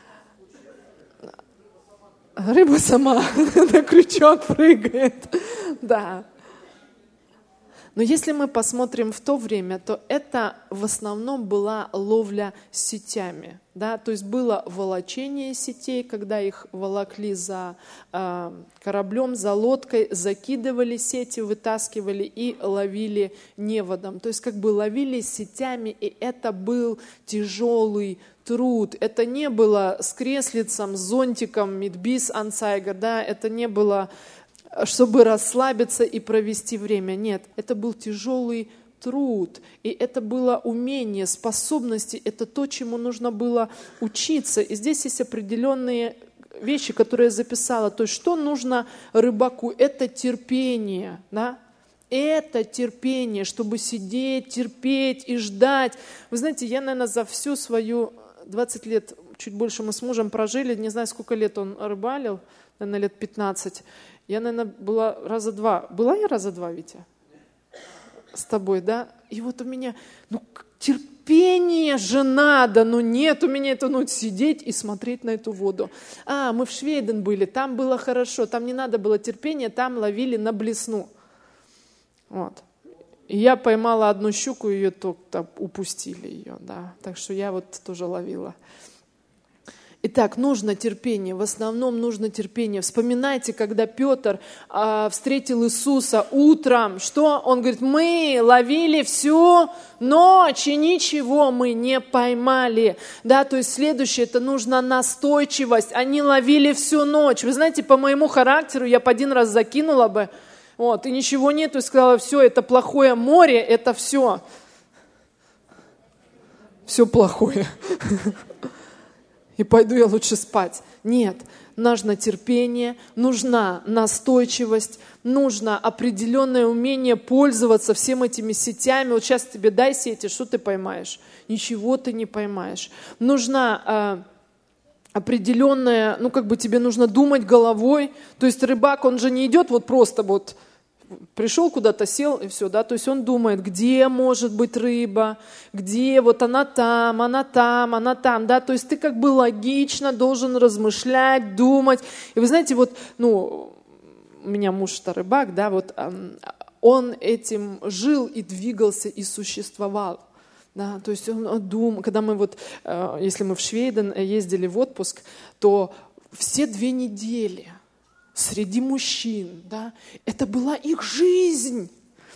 Рыба сама на крючок прыгает, да. Но если мы посмотрим в то время, то это в основном была ловля сетями, да, то есть было волочение сетей, когда их волокли за э, кораблем, за лодкой, закидывали сети, вытаскивали и ловили неводом, то есть как бы ловили сетями, и это был тяжелый труд, это не было с креслицем, с зонтиком, mit Biss-Anzeiger, да, это не было чтобы расслабиться и провести время. Нет, это был тяжелый труд, и это было умение, способности, это то, чему нужно было учиться. И здесь есть определенные вещи, которые я записала. То есть, что нужно рыбаку? Это терпение, да? Это терпение, чтобы сидеть, терпеть и ждать. Вы знаете, я, наверное, за всю свою двадцать лет, чуть больше мы с мужем прожили, не знаю, сколько лет он рыбалил, наверное, лет пятнадцать. Я, наверное, была раза два. Была я раза два, Витя? С тобой, да? И вот у меня, ну, терпение же надо, но нет у меня это, ну, сидеть и смотреть на эту воду. А, мы в Швейден были, там было хорошо, там не надо было терпения, там ловили на блесну. Вот. И я поймала одну щуку, ее только упустили ее, да. Так что я вот тоже ловила. Итак, нужно терпение, в основном нужно терпение. Вспоминайте, когда Петр э, встретил Иисуса утром, что он говорит, мы ловили всю ночь, и ничего мы не поймали. Да, то есть следующее, это нужна настойчивость. Они ловили всю ночь. Вы знаете, по моему характеру я по один раз закинула бы, вот, и ничего нету, и сказала, все, это плохое море, это все. Все плохое. И пойду я лучше спать. Нет, нужно терпение, нужна настойчивость, нужно определенное умение пользоваться всеми этими сетями. Вот сейчас тебе дай сети, что ты поймаешь? Ничего ты не поймаешь. Нужна э, определенная, ну как бы тебе нужно думать головой. То есть рыбак, он же не идет вот просто вот пришел куда-то, сел и все, да, то есть он думает, где может быть рыба, где вот она там, она там, она там, да, то есть ты как бы логично должен размышлять, думать. И вы знаете, вот, ну, у меня муж-то рыбак, да, вот он этим жил и двигался и существовал. Да, то есть он думал, когда мы вот, если мы в Швейден ездили в отпуск, то все две недели среди мужчин, да, это была их жизнь.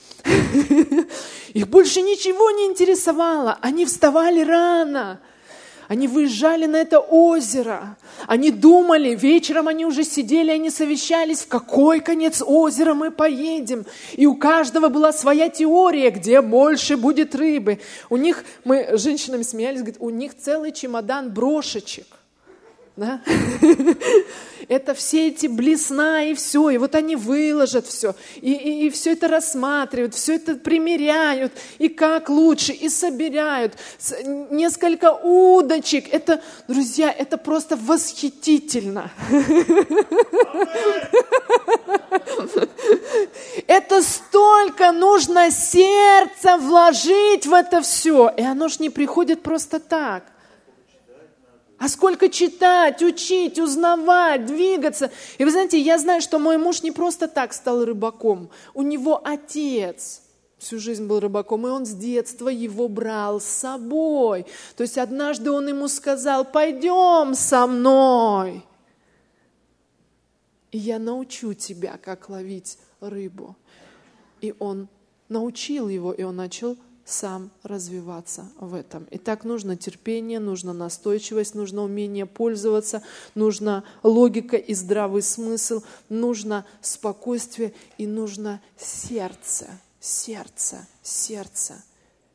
Их больше ничего не интересовало. Они вставали рано. Они выезжали на это озеро. Они думали, вечером они уже сидели, они совещались, в какой конец озера мы поедем. И у каждого была своя теория, где больше будет рыбы. У них, мы с женщинами смеялись, говорят, у них целый чемодан брошечек. Да? Это все эти блесна и все, и вот они выложат все, и, и, и все это рассматривают, все это примеряют, и как лучше, и собирают. Несколько удочек, это, друзья, это просто восхитительно. Это столько нужно сердца вложить в это все, и оно ж не приходит просто так. А сколько читать, учить, узнавать, двигаться. И вы знаете, я знаю, что мой муж не просто так стал рыбаком. У него отец всю жизнь был рыбаком, и он с детства его брал с собой. То есть однажды он ему сказал, пойдем со мной, и я научу тебя, как ловить рыбу. И он научил его, и он начал сам развиваться в этом. И так нужно терпение, нужно настойчивость, нужно умение пользоваться, нужна логика и здравый смысл, нужно спокойствие и нужно сердце, сердце, сердце.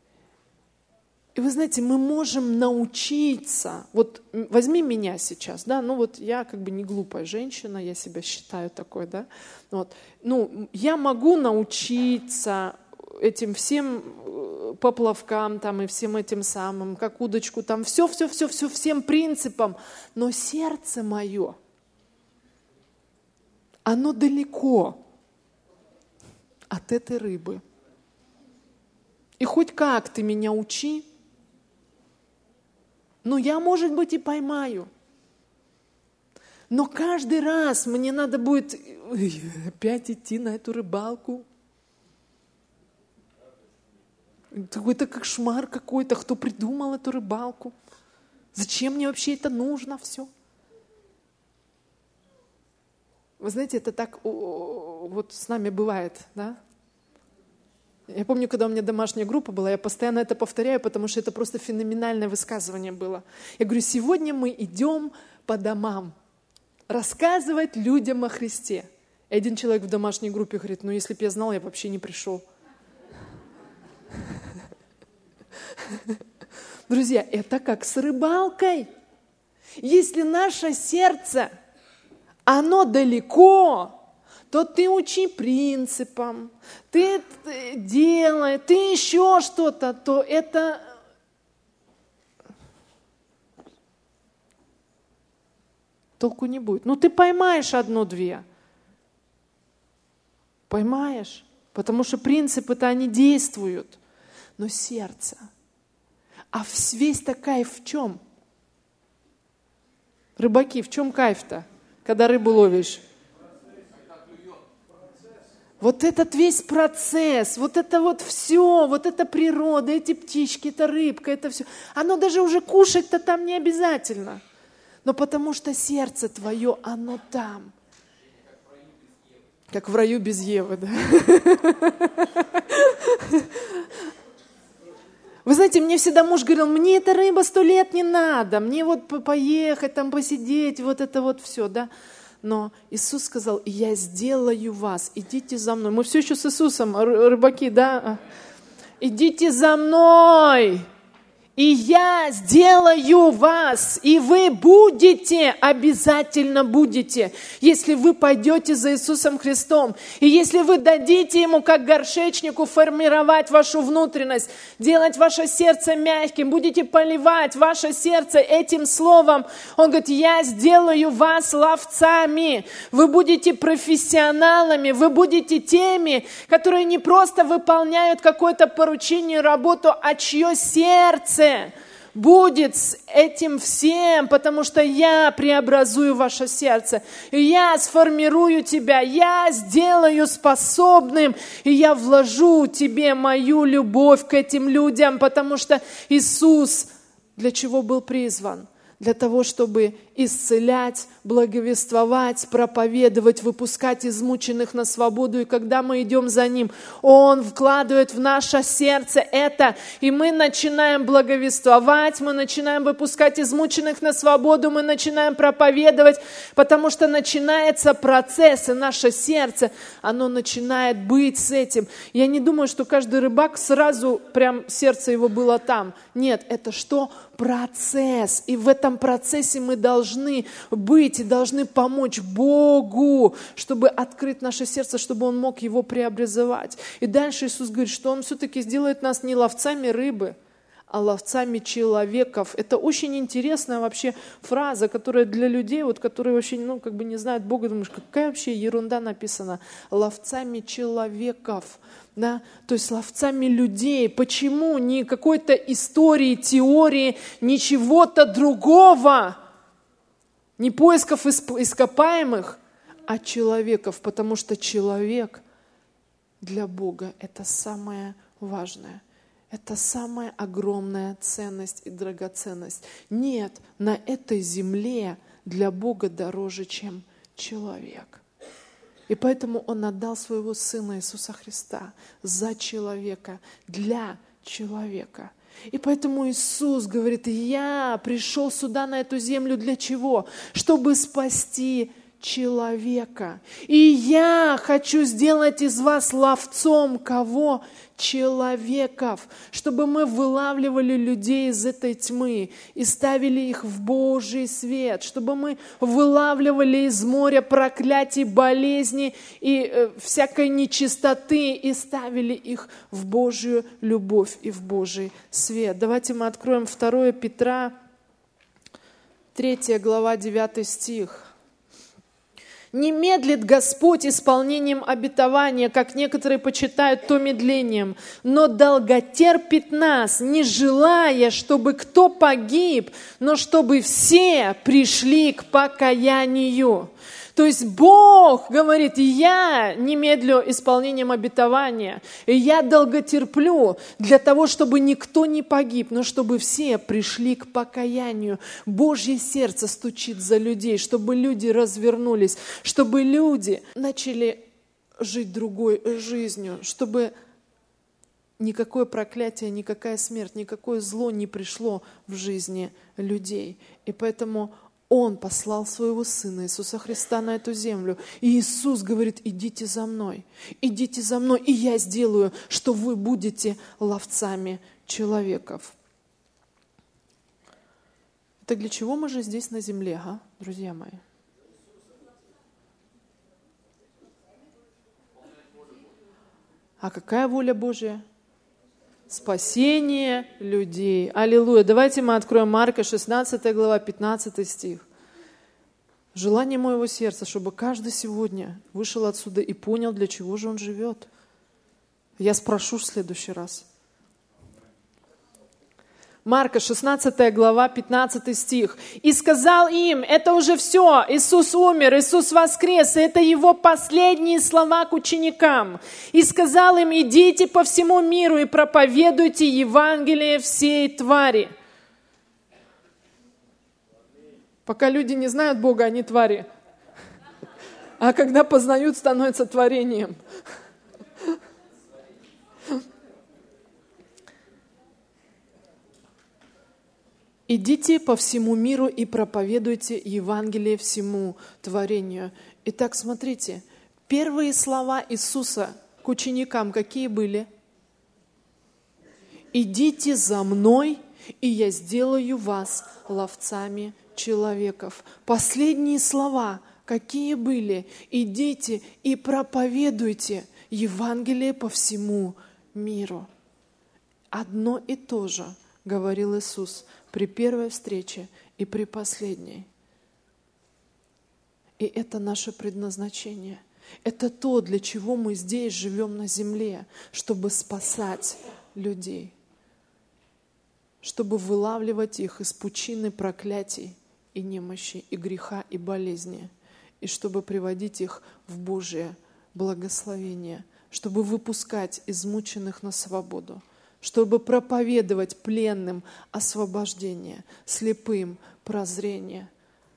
И вы знаете, мы можем научиться, вот возьми меня сейчас, да, ну вот я как бы не глупая женщина, я себя считаю такой, да, вот, ну я могу научиться этим всем поплавкам там и всем этим самым, как удочку там, все, все, все, все, всем принципам. Но сердце мое, оно далеко от этой рыбы. И хоть как ты меня учи, ну я, может быть, и поймаю. Но каждый раз мне надо будет опять идти на эту рыбалку. Это кошмар какой-то, кто придумал эту рыбалку? Зачем мне вообще это нужно все? Вы знаете, это так вот с нами бывает, да? Я помню, когда у меня домашняя группа была, я постоянно это повторяю, потому что это просто феноменальное высказывание было. Я говорю, сегодня мы идем по домам рассказывать людям о Христе. И один человек в домашней группе говорит, ну если бы я знал, я вообще не пришел. Друзья, это как с рыбалкой. Если наше сердце, оно далеко, то ты учи принципам, ты делай, ты еще что-то, то это... Толку не будет. Ну ты поймаешь одну-две. Поймаешь, потому что принципы-то они действуют. Но сердце. А весь-то кайф в чем? Рыбаки, в чем кайф-то, когда рыбу ловишь? Вот этот весь процесс, вот это вот все, вот эта природа, эти птички, эта рыбка, это все. Оно даже уже кушать-то там не обязательно. Но потому что сердце твое, оно там. Как в раю без Евы, да? Вы знаете, мне всегда муж говорил, мне эта рыба сто лет не надо, мне вот поехать, там посидеть, вот это вот все, да. Но Иисус сказал, я сделаю вас, идите за мной. Мы все еще с Иисусом, рыбаки, да. Идите за мной, И я сделаю вас, и вы будете, обязательно будете, если вы пойдете за Иисусом Христом. И если вы дадите Ему, как горшечнику, формировать вашу внутренность, делать ваше сердце мягким, будете поливать ваше сердце этим словом. Он говорит, я сделаю вас ловцами. Вы будете профессионалами, вы будете теми, которые не просто выполняют какое-то поручение, работу, а чье сердце будет с этим всем, потому что я преобразую ваше сердце, и я сформирую тебя, я сделаю способным, и я вложу тебе мою любовь к этим людям, потому что Иисус для чего был призван? Для того, чтобы исцелять, благовествовать, проповедовать, выпускать измученных на свободу. И когда мы идем за Ним, Он вкладывает в наше сердце это, и мы начинаем благовествовать, мы начинаем выпускать измученных на свободу, мы начинаем проповедовать, потому что начинается процесс, и наше сердце, оно начинает быть с этим. Я не думаю, что каждый рыбак сразу прям сердце его было там. Нет, это что? Процесс. И в этом процессе мы должны быть и должны помочь Богу, чтобы открыть наше сердце, чтобы Он мог его преобразовать. И дальше Иисус говорит, что Он все-таки сделает нас не ловцами рыбы, а ловцами человеков. Это очень интересная вообще фраза, которая для людей, вот, которые вообще ну, как бы не знают Бога, думаешь, какая вообще ерунда написана. Ловцами человеков. Да? То есть ловцами людей. Почему? Не какой-то истории, теории, ничего-то другого. Не поисков ископаемых, а человеков. Потому что человек для Бога это самое важное. Это самая огромная ценность и драгоценность. Нет на этой земле для Бога дороже, чем человек. И поэтому Он отдал Своего Сына Иисуса Христа за человека, для человека. И поэтому Иисус говорит, я пришел сюда, на эту землю для чего? Чтобы спасти человека. И я хочу сделать из вас ловцом кого? Человеков. Чтобы мы вылавливали людей из этой тьмы и ставили их в Божий свет. Чтобы мы вылавливали из моря проклятий, болезней и э, всякой нечистоты и ставили их в Божью любовь и в Божий свет. Давайте мы откроем второе Петра, третья глава, девятый стих. Не медлит Господь исполнением обетования, как некоторые почитают то медлением, но долготерпит нас, не желая, чтобы кто погиб, но чтобы все пришли к покаянию. То есть Бог говорит, я не медлю исполнением обетования, и я долготерплю для того, чтобы никто не погиб, но чтобы все пришли к покаянию. Божье сердце стучит за людей, чтобы люди развернулись, чтобы люди начали жить другой жизнью, чтобы никакое проклятие, никакая смерть, никакое зло не пришло в жизни людей. И поэтому Он послал Своего Сына Иисуса Христа на эту землю. И Иисус говорит, идите за мной, идите за мной, и я сделаю, что вы будете ловцами человеков. Так для чего мы же здесь на земле, а, друзья мои? А какая воля Божья? Спасение людей. Аллилуйя. Давайте мы откроем Марка, шестнадцатая глава, пятнадцатый стих. Желание моего сердца, чтобы каждый сегодня вышел отсюда и понял, для чего же он живет. Я спрошу в следующий раз. Марка, шестнадцатая глава, пятнадцатый стих. «И сказал им, это уже все, Иисус умер, Иисус воскрес, и это Его последние слова к ученикам. И сказал им, идите по всему миру и проповедуйте Евангелие всей твари». Пока люди не знают Бога, они твари. А когда познают, становятся творением. Идите по всему миру и проповедуйте Евангелие всему творению. Итак, смотрите, первые слова Иисуса к ученикам какие были? Идите за мной, и я сделаю вас ловцами человеков». Последние слова какие были? «Идите и проповедуйте Евангелие по всему миру». Одно и то же говорил Иисус при первой встрече и при последней. И это наше предназначение. Это то, для чего мы здесь живем на земле, чтобы спасать людей, чтобы вылавливать их из пучины проклятий и немощи, и греха, и болезни, и чтобы приводить их в Божие благословение, чтобы выпускать измученных на свободу, чтобы проповедовать пленным освобождение, слепым прозрение,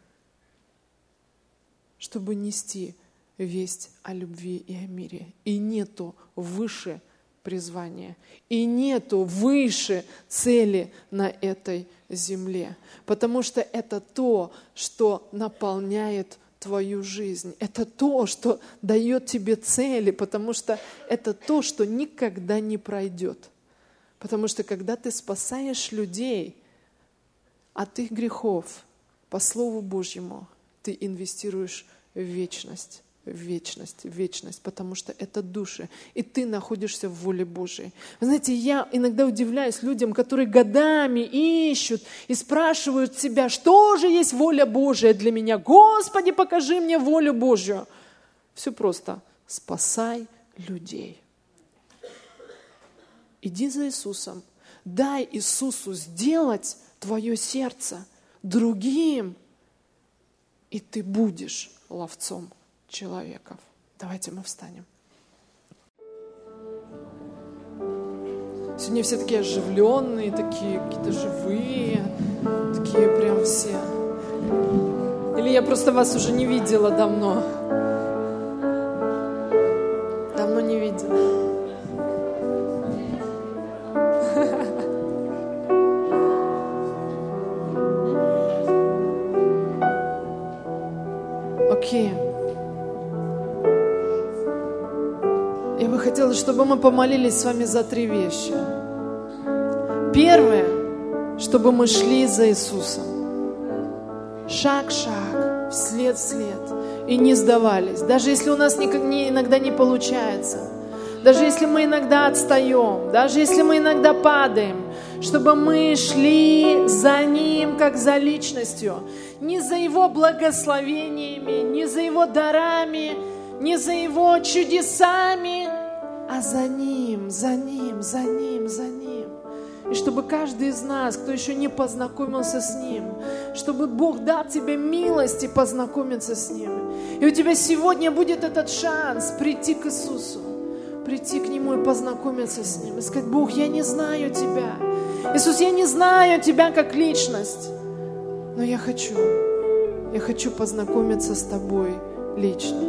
чтобы нести весть о любви и о мире. И нету выше призвания, и нету выше цели на этой земле, потому что это то, что наполняет твою жизнь. Это то, что дает тебе цели, потому что это то, что никогда не пройдет. Потому что когда ты спасаешь людей от их грехов, по Слову Божьему, ты инвестируешь в вечность, в вечность, в вечность, потому что это души, и ты находишься в воле Божией. Вы знаете, я иногда удивляюсь людям, которые годами ищут и спрашивают себя, что же есть воля Божия для меня? Господи, покажи мне волю Божью. Все просто. Спасай людей. Иди за Иисусом. Дай Иисусу сделать твое сердце другим, и ты будешь ловцом человеков. Давайте мы встанем. Сегодня все такие оживленные, такие какие-то живые, такие прям все. Или я просто вас уже не видела давно? Давно не видела. Окей. Я бы хотела, чтобы мы помолились с вами за три вещи. Первое, чтобы мы шли за Иисусом. Шаг-шаг, вслед-вслед. И не сдавались. Даже если у нас иногда не получается. Даже если мы иногда отстаем. Даже если мы иногда падаем. Чтобы мы шли за Ним, как за личностью. Не за Его благословениями, не за Его дарами, не за Его чудесами, а за Ним, за Ним, за Ним, за Ним. И чтобы каждый из нас, кто еще не познакомился с Ним, чтобы Бог дал тебе милость и познакомиться с Ним. И у тебя сегодня будет этот шанс прийти к Иисусу, прийти к Нему и познакомиться с Ним. И сказать: Бог, я не знаю Тебя. Иисус, я не знаю Тебя как личность, но я хочу, я хочу познакомиться с Тобой лично.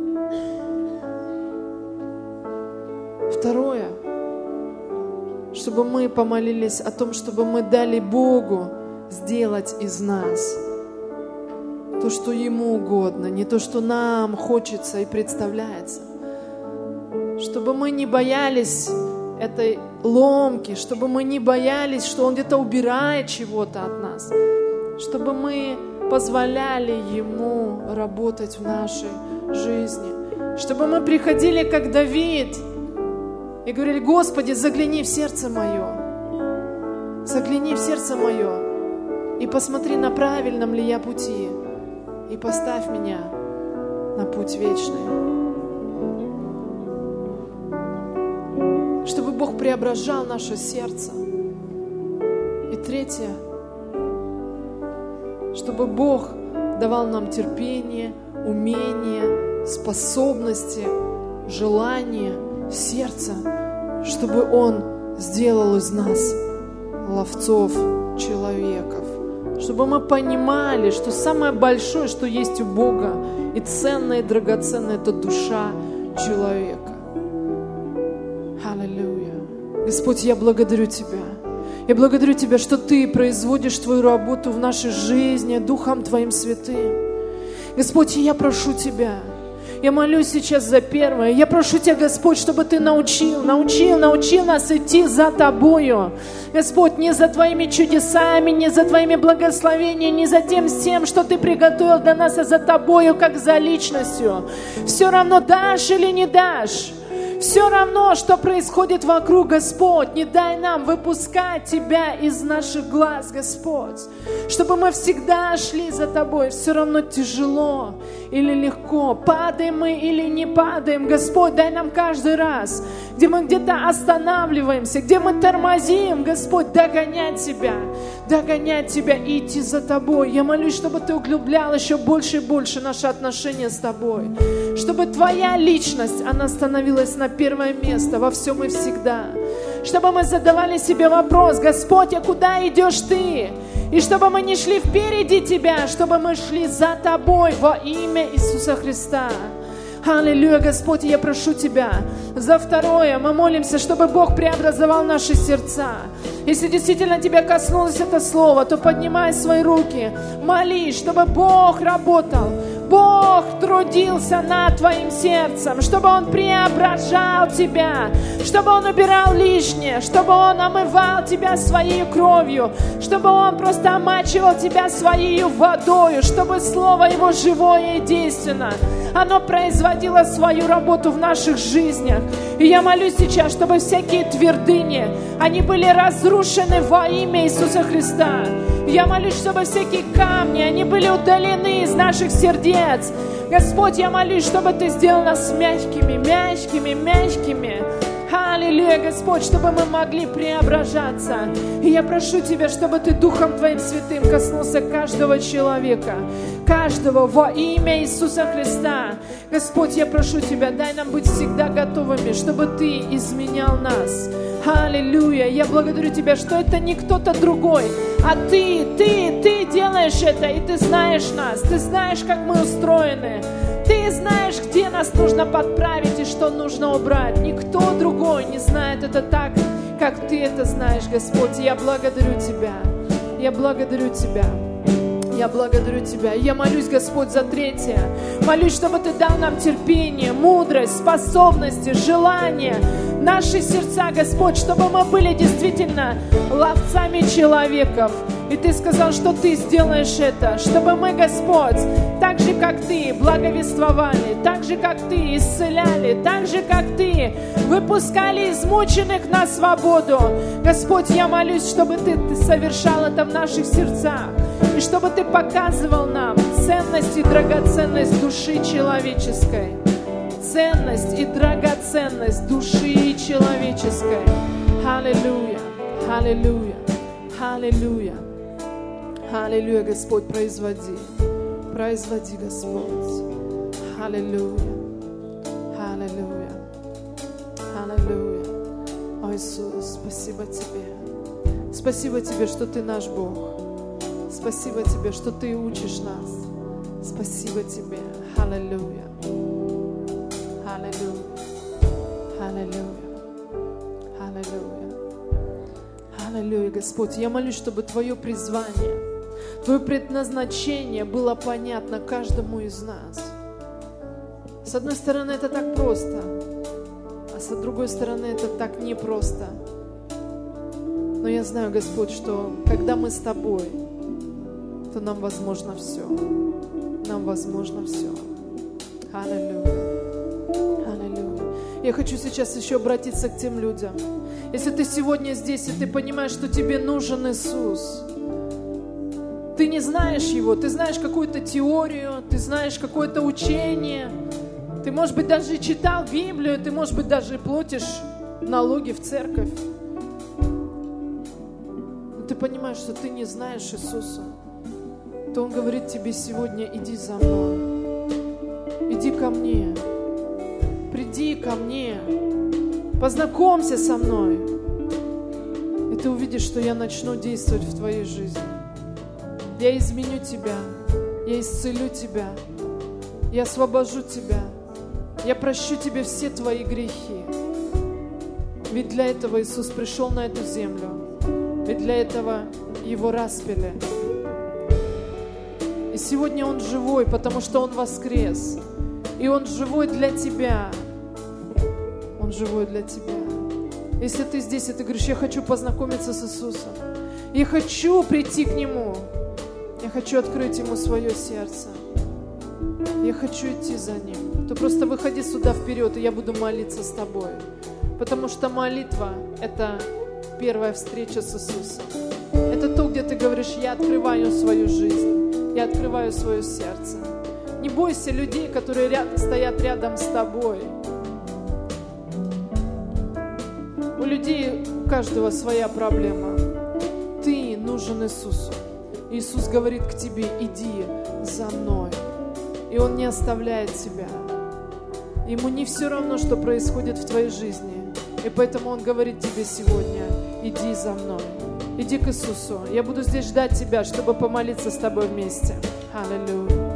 Второе, чтобы мы помолились о том, чтобы мы дали Богу сделать из нас то, что Ему угодно, не то, что нам хочется и представляется. Чтобы мы не боялись этой ломки, чтобы мы не боялись, что Он где-то убирает чего-то от нас, чтобы мы позволяли Ему работать в нашей жизни, чтобы мы приходили, как Давид, и говорили: Господи, загляни в сердце мое, загляни в сердце мое и посмотри, на правильном ли я пути, и поставь меня на путь вечный. Чтобы Бог преображал наше сердце. И третье, чтобы Бог давал нам терпение, умение, способности, желание, сердце, чтобы Он сделал из нас ловцов человеков. Чтобы мы понимали, что самое большое, что есть у Бога, и ценное, и драгоценное, это душа человека. Аллилуйя. Господь, я благодарю Тебя. Я благодарю Тебя, что Ты производишь Твою работу в нашей жизни Духом Твоим Святым. Господь, я прошу Тебя, Я молюсь сейчас за первое. Я прошу Тебя, Господь, чтобы Ты научил, научил, научил нас идти за Тобою. Господь, не за Твоими чудесами, не за Твоими благословениями, не за тем всем, что Ты приготовил для нас, а за Тобою, как за личностью. Все равно дашь или не дашь. Все равно, что происходит вокруг, Господь, не дай нам выпускать Тебя из наших глаз, Господь. Чтобы мы всегда шли за Тобой. Все равно тяжело или легко, падаем мы или не падаем, Господь, дай нам каждый раз, где мы где-то останавливаемся, где мы тормозим, Господь, догонять Тебя, догонять Тебя и идти за Тобой. Я молюсь, чтобы Ты углублял еще больше и больше наши отношения с Тобой, чтобы Твоя личность, она становилась на первое место во всем и всегда, чтобы мы задавали себе вопрос: Господь, а куда идешь Ты? И чтобы мы не шли впереди Тебя, чтобы мы шли за Тобой во имя Иисуса Христа. Аллилуйя, Господь, я прошу Тебя. За второе, мы молимся, чтобы Бог преобразовал наши сердца. Если действительно Тебя коснулось это слово, то поднимай свои руки, молись, чтобы Бог работал, Бог трудился над твоим сердцем, чтобы Он преображал тебя, чтобы Он убирал лишнее, чтобы Он омывал тебя своей кровью, чтобы Он просто омачивал тебя своей водою, чтобы Слово Его живое и действенно, оно производило свою работу в наших жизнях. И я молюсь сейчас, чтобы всякие твердыни, они были разрушены во имя Иисуса Христа. Я молюсь, чтобы всякие камни, они были удалены из наших сердец. Господь, я молюсь, чтобы Ты сделал нас мягкими, мягкими, мягкими. Аллилуйя, Господь, чтобы мы могли преображаться. И я прошу Тебя, чтобы Ты Духом Твоим Святым коснулся каждого человека, каждого во имя Иисуса Христа. Господь, я прошу Тебя, дай нам быть всегда готовыми, чтобы Ты изменял нас. Аллилуйя, я благодарю Тебя, что это не кто-то другой, а Ты, Ты, Ты делаешь это, и Ты знаешь нас, Ты знаешь, как мы устроены, Ты знаешь, где нас нужно подправить и что нужно убрать. Никто другой не знает это так, как Ты это знаешь, Господь. Я благодарю Тебя, я благодарю Тебя. Я благодарю Тебя. Я молюсь, Господь, за третье. Молюсь, чтобы Ты дал нам терпение, мудрость, способности, желание. Наши сердца, Господь, чтобы мы были действительно ловцами человеков. И Ты сказал, что Ты сделаешь это, чтобы мы, Господь, так же, как Ты, благовествовали, так же, как Ты, исцеляли, так же, как Ты, выпускали измученных на свободу. Господь, я молюсь, чтобы Ты, Ты совершал это в наших сердцах, и чтобы Ты показывал нам ценность и драгоценность души человеческой. Ценность и драгоценность души человеческой. Аллилуйя, аллилуйя, аллилуйя. Аллилуйя, Господь, производи. Производи, Господь. Аллилуйя. Аллилуйя. Аллилуйя. О, Иисус, спасибо Тебе. Спасибо Тебе, что Ты наш Бог. Спасибо Тебе, что Ты учишь нас. Спасибо Тебе. Аллилуйя. Аллилуйя. Аллилуйя. Аллилуйя. Аллилуйя, Господь. Я молюсь, чтобы Твое призвание, Твое предназначение было понятно каждому из нас. С одной стороны, это так просто, а с другой стороны, это так непросто. Но я знаю, Господь, что когда мы с Тобой, то нам возможно все. Нам возможно все. Аллилуйя. Аллилуйя. Я хочу сейчас еще обратиться к тем людям. Если ты сегодня здесь, и ты понимаешь, что тебе нужен Иисус, ты не знаешь Его, ты знаешь какую-то теорию, ты знаешь какое-то учение, ты, может быть, даже читал Библию, ты, может быть, даже платишь налоги в церковь, но ты понимаешь, что ты не знаешь Иисуса, то Он говорит тебе сегодня: иди за мной, иди ко мне, приди ко мне, познакомься со мной, и ты увидишь, что я начну действовать в твоей жизни. Я изменю тебя, я исцелю тебя, я освобожу тебя, я прощу тебе все твои грехи. Ведь для этого Иисус пришел на эту землю, ведь для этого Его распяли. И сегодня Он живой, потому что Он воскрес. И Он живой для тебя. Он живой для тебя. Если ты здесь, и ты говоришь, я хочу познакомиться с Иисусом, я хочу прийти к Нему, я хочу открыть Ему свое сердце, я хочу идти за Ним, то просто выходи сюда вперед, и я буду молиться с тобой. Потому что молитва – это первая встреча с Иисусом. Это то, где ты говоришь, я открываю свою жизнь, я открываю свое сердце. Не бойся людей, которые ряд, стоят рядом с тобой. У людей, у каждого своя проблема. Ты нужен Иисусу. Иисус говорит к тебе, иди за мной. И Он не оставляет тебя. Ему не все равно, что происходит в твоей жизни. И поэтому Он говорит тебе сегодня, иди за мной. Иди к Иисусу. Я буду здесь ждать тебя, чтобы помолиться с тобой вместе. Аллилуйя.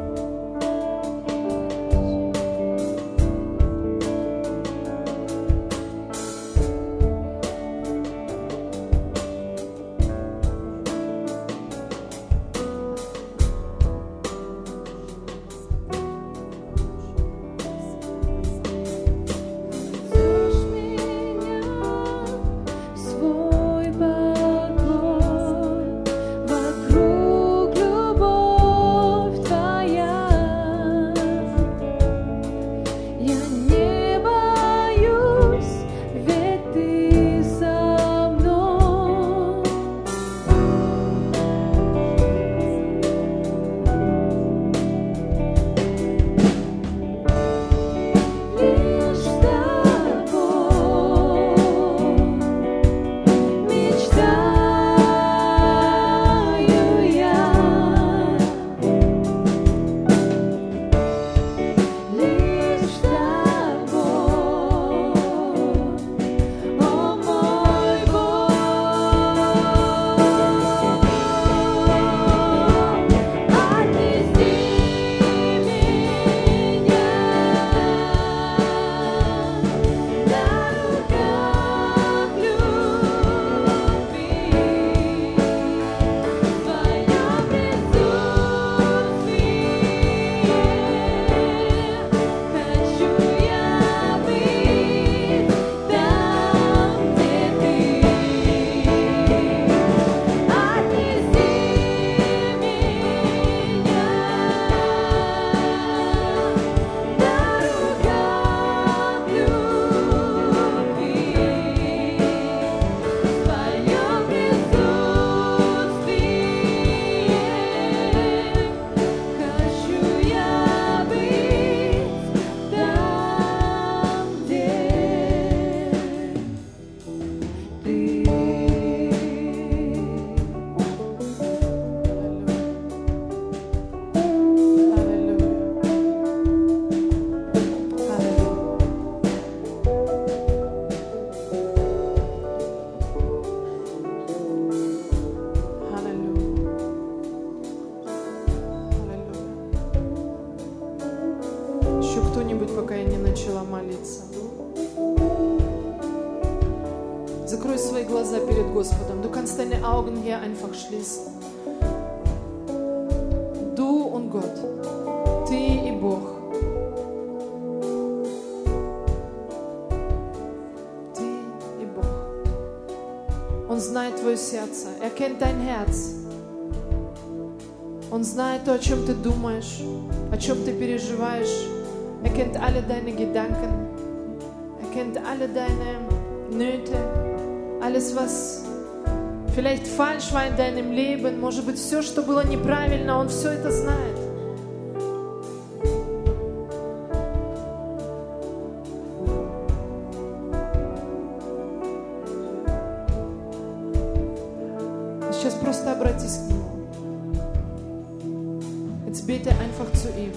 Закрой свои глаза перед Господом. Du kannst deine Augen hier einfach schließen. Du und Gott. Ты и Бог. Ты и Бог. Он знает твое сердце. Er kennt dein Herz. Он знает то, о чем ты думаешь, о чем ты переживаешь. Er kennt alle deine Gedanken. Er kennt alle deine Nöte. Alles, was vielleicht falsch war in deinem Leben, может быть, все, что было неправильно, Он все это знает. Сейчас просто обратись к Нему. Jetzt bete einfach zu ihm.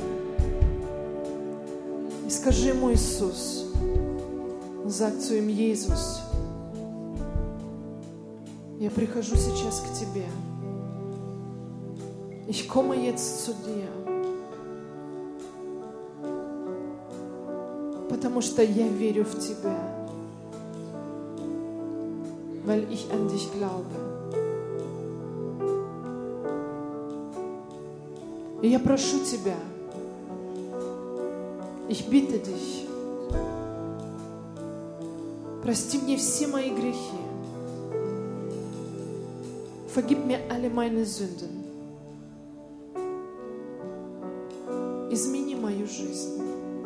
И скажи Ему, Иисус. Sag zu ihm, Jesus. Я прихожу сейчас к Тебе. Ich komme jetzt zu dir. Потому что я верю в Тебя. Weil ich an dich glaube. И я прошу Тебя, Ich bitte dich, прости мне все мои грехи. Vergib mir alle meine Sünden. Измени мою жизнь.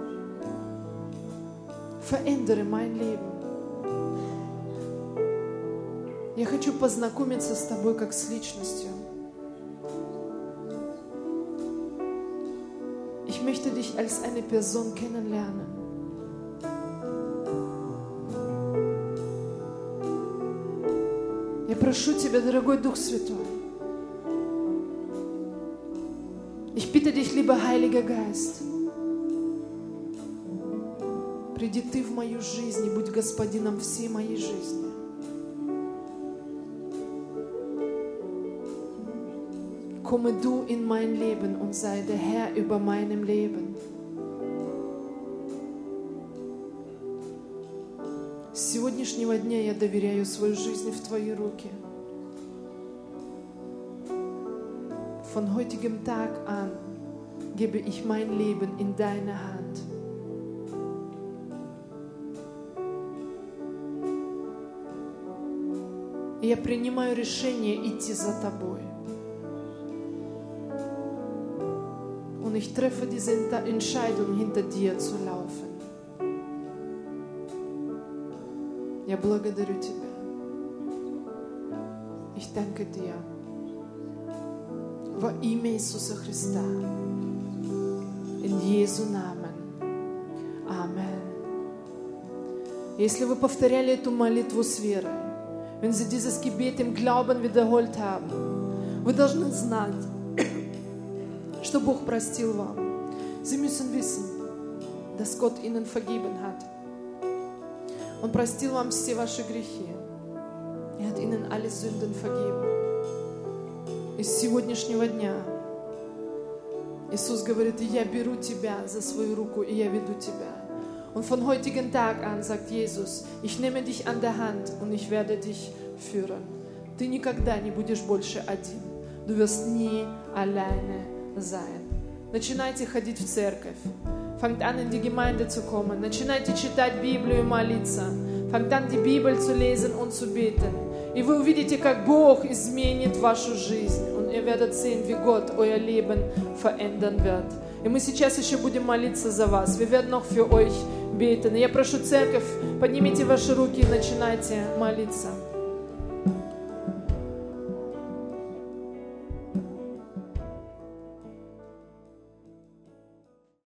Verändere mein Leben. Я хочу познакомиться с Тобой как с личностью. Ich möchte dich als eine Person kennenlernen. Я прошу Тебя, дорогой Дух Святой. Ich bitte dich, lieber Heiliger Geist, приди Ты в мою жизнь и будь господином всей моей жизни. Komme du in mein Leben und sei der Herr über meinem Leben. С сегодняшнего дня я доверяю свою жизнь в Твои руки. Von heutigem Tag an gebe ich mein Leben in deine Hand. Я принимаю решение идти за Тобой. Und ich treffe diese Entscheidung, hinter dir zu laufen. Я благодарю Тебя. Ich danke dir. Во имя Иисуса Христа. In Jesu Namen. Amen. Если вы повторяли эту молитву с верой, wenn Sie dieses Gebet im Glauben wiederholt haben, вы должны знать, что Бог простил вам. Sie müssen wissen, dass Gott ihnen vergeben hat. Он простил вам все ваши грехи. Er hat ihnen alle Sünden vergeben. И с сегодняшнего дня Иисус говорит: я беру тебя за свою руку, и я веду тебя. Und von heutigen Tag an sagt Jesus: ich nehme dich an der Hand und ich werde dich führen. Ты никогда не будешь больше один. Du wirst nie alleine sein. Начинайте ходить в церковь. Fangt an, in die Gemeinde zu kommen. Начинайте читать Библию и молиться. Fangt an, die Bibel zu lesen und zu beten. И вы увидите, как Бог изменит вашу жизнь. Und ihr werdet sehen, wie Gott euer Leben verändern wird. И мы сейчас еще будем молиться за вас. Wir werden noch für euch beten. И я прошу церковь, поднимите ваши руки и начинайте молиться.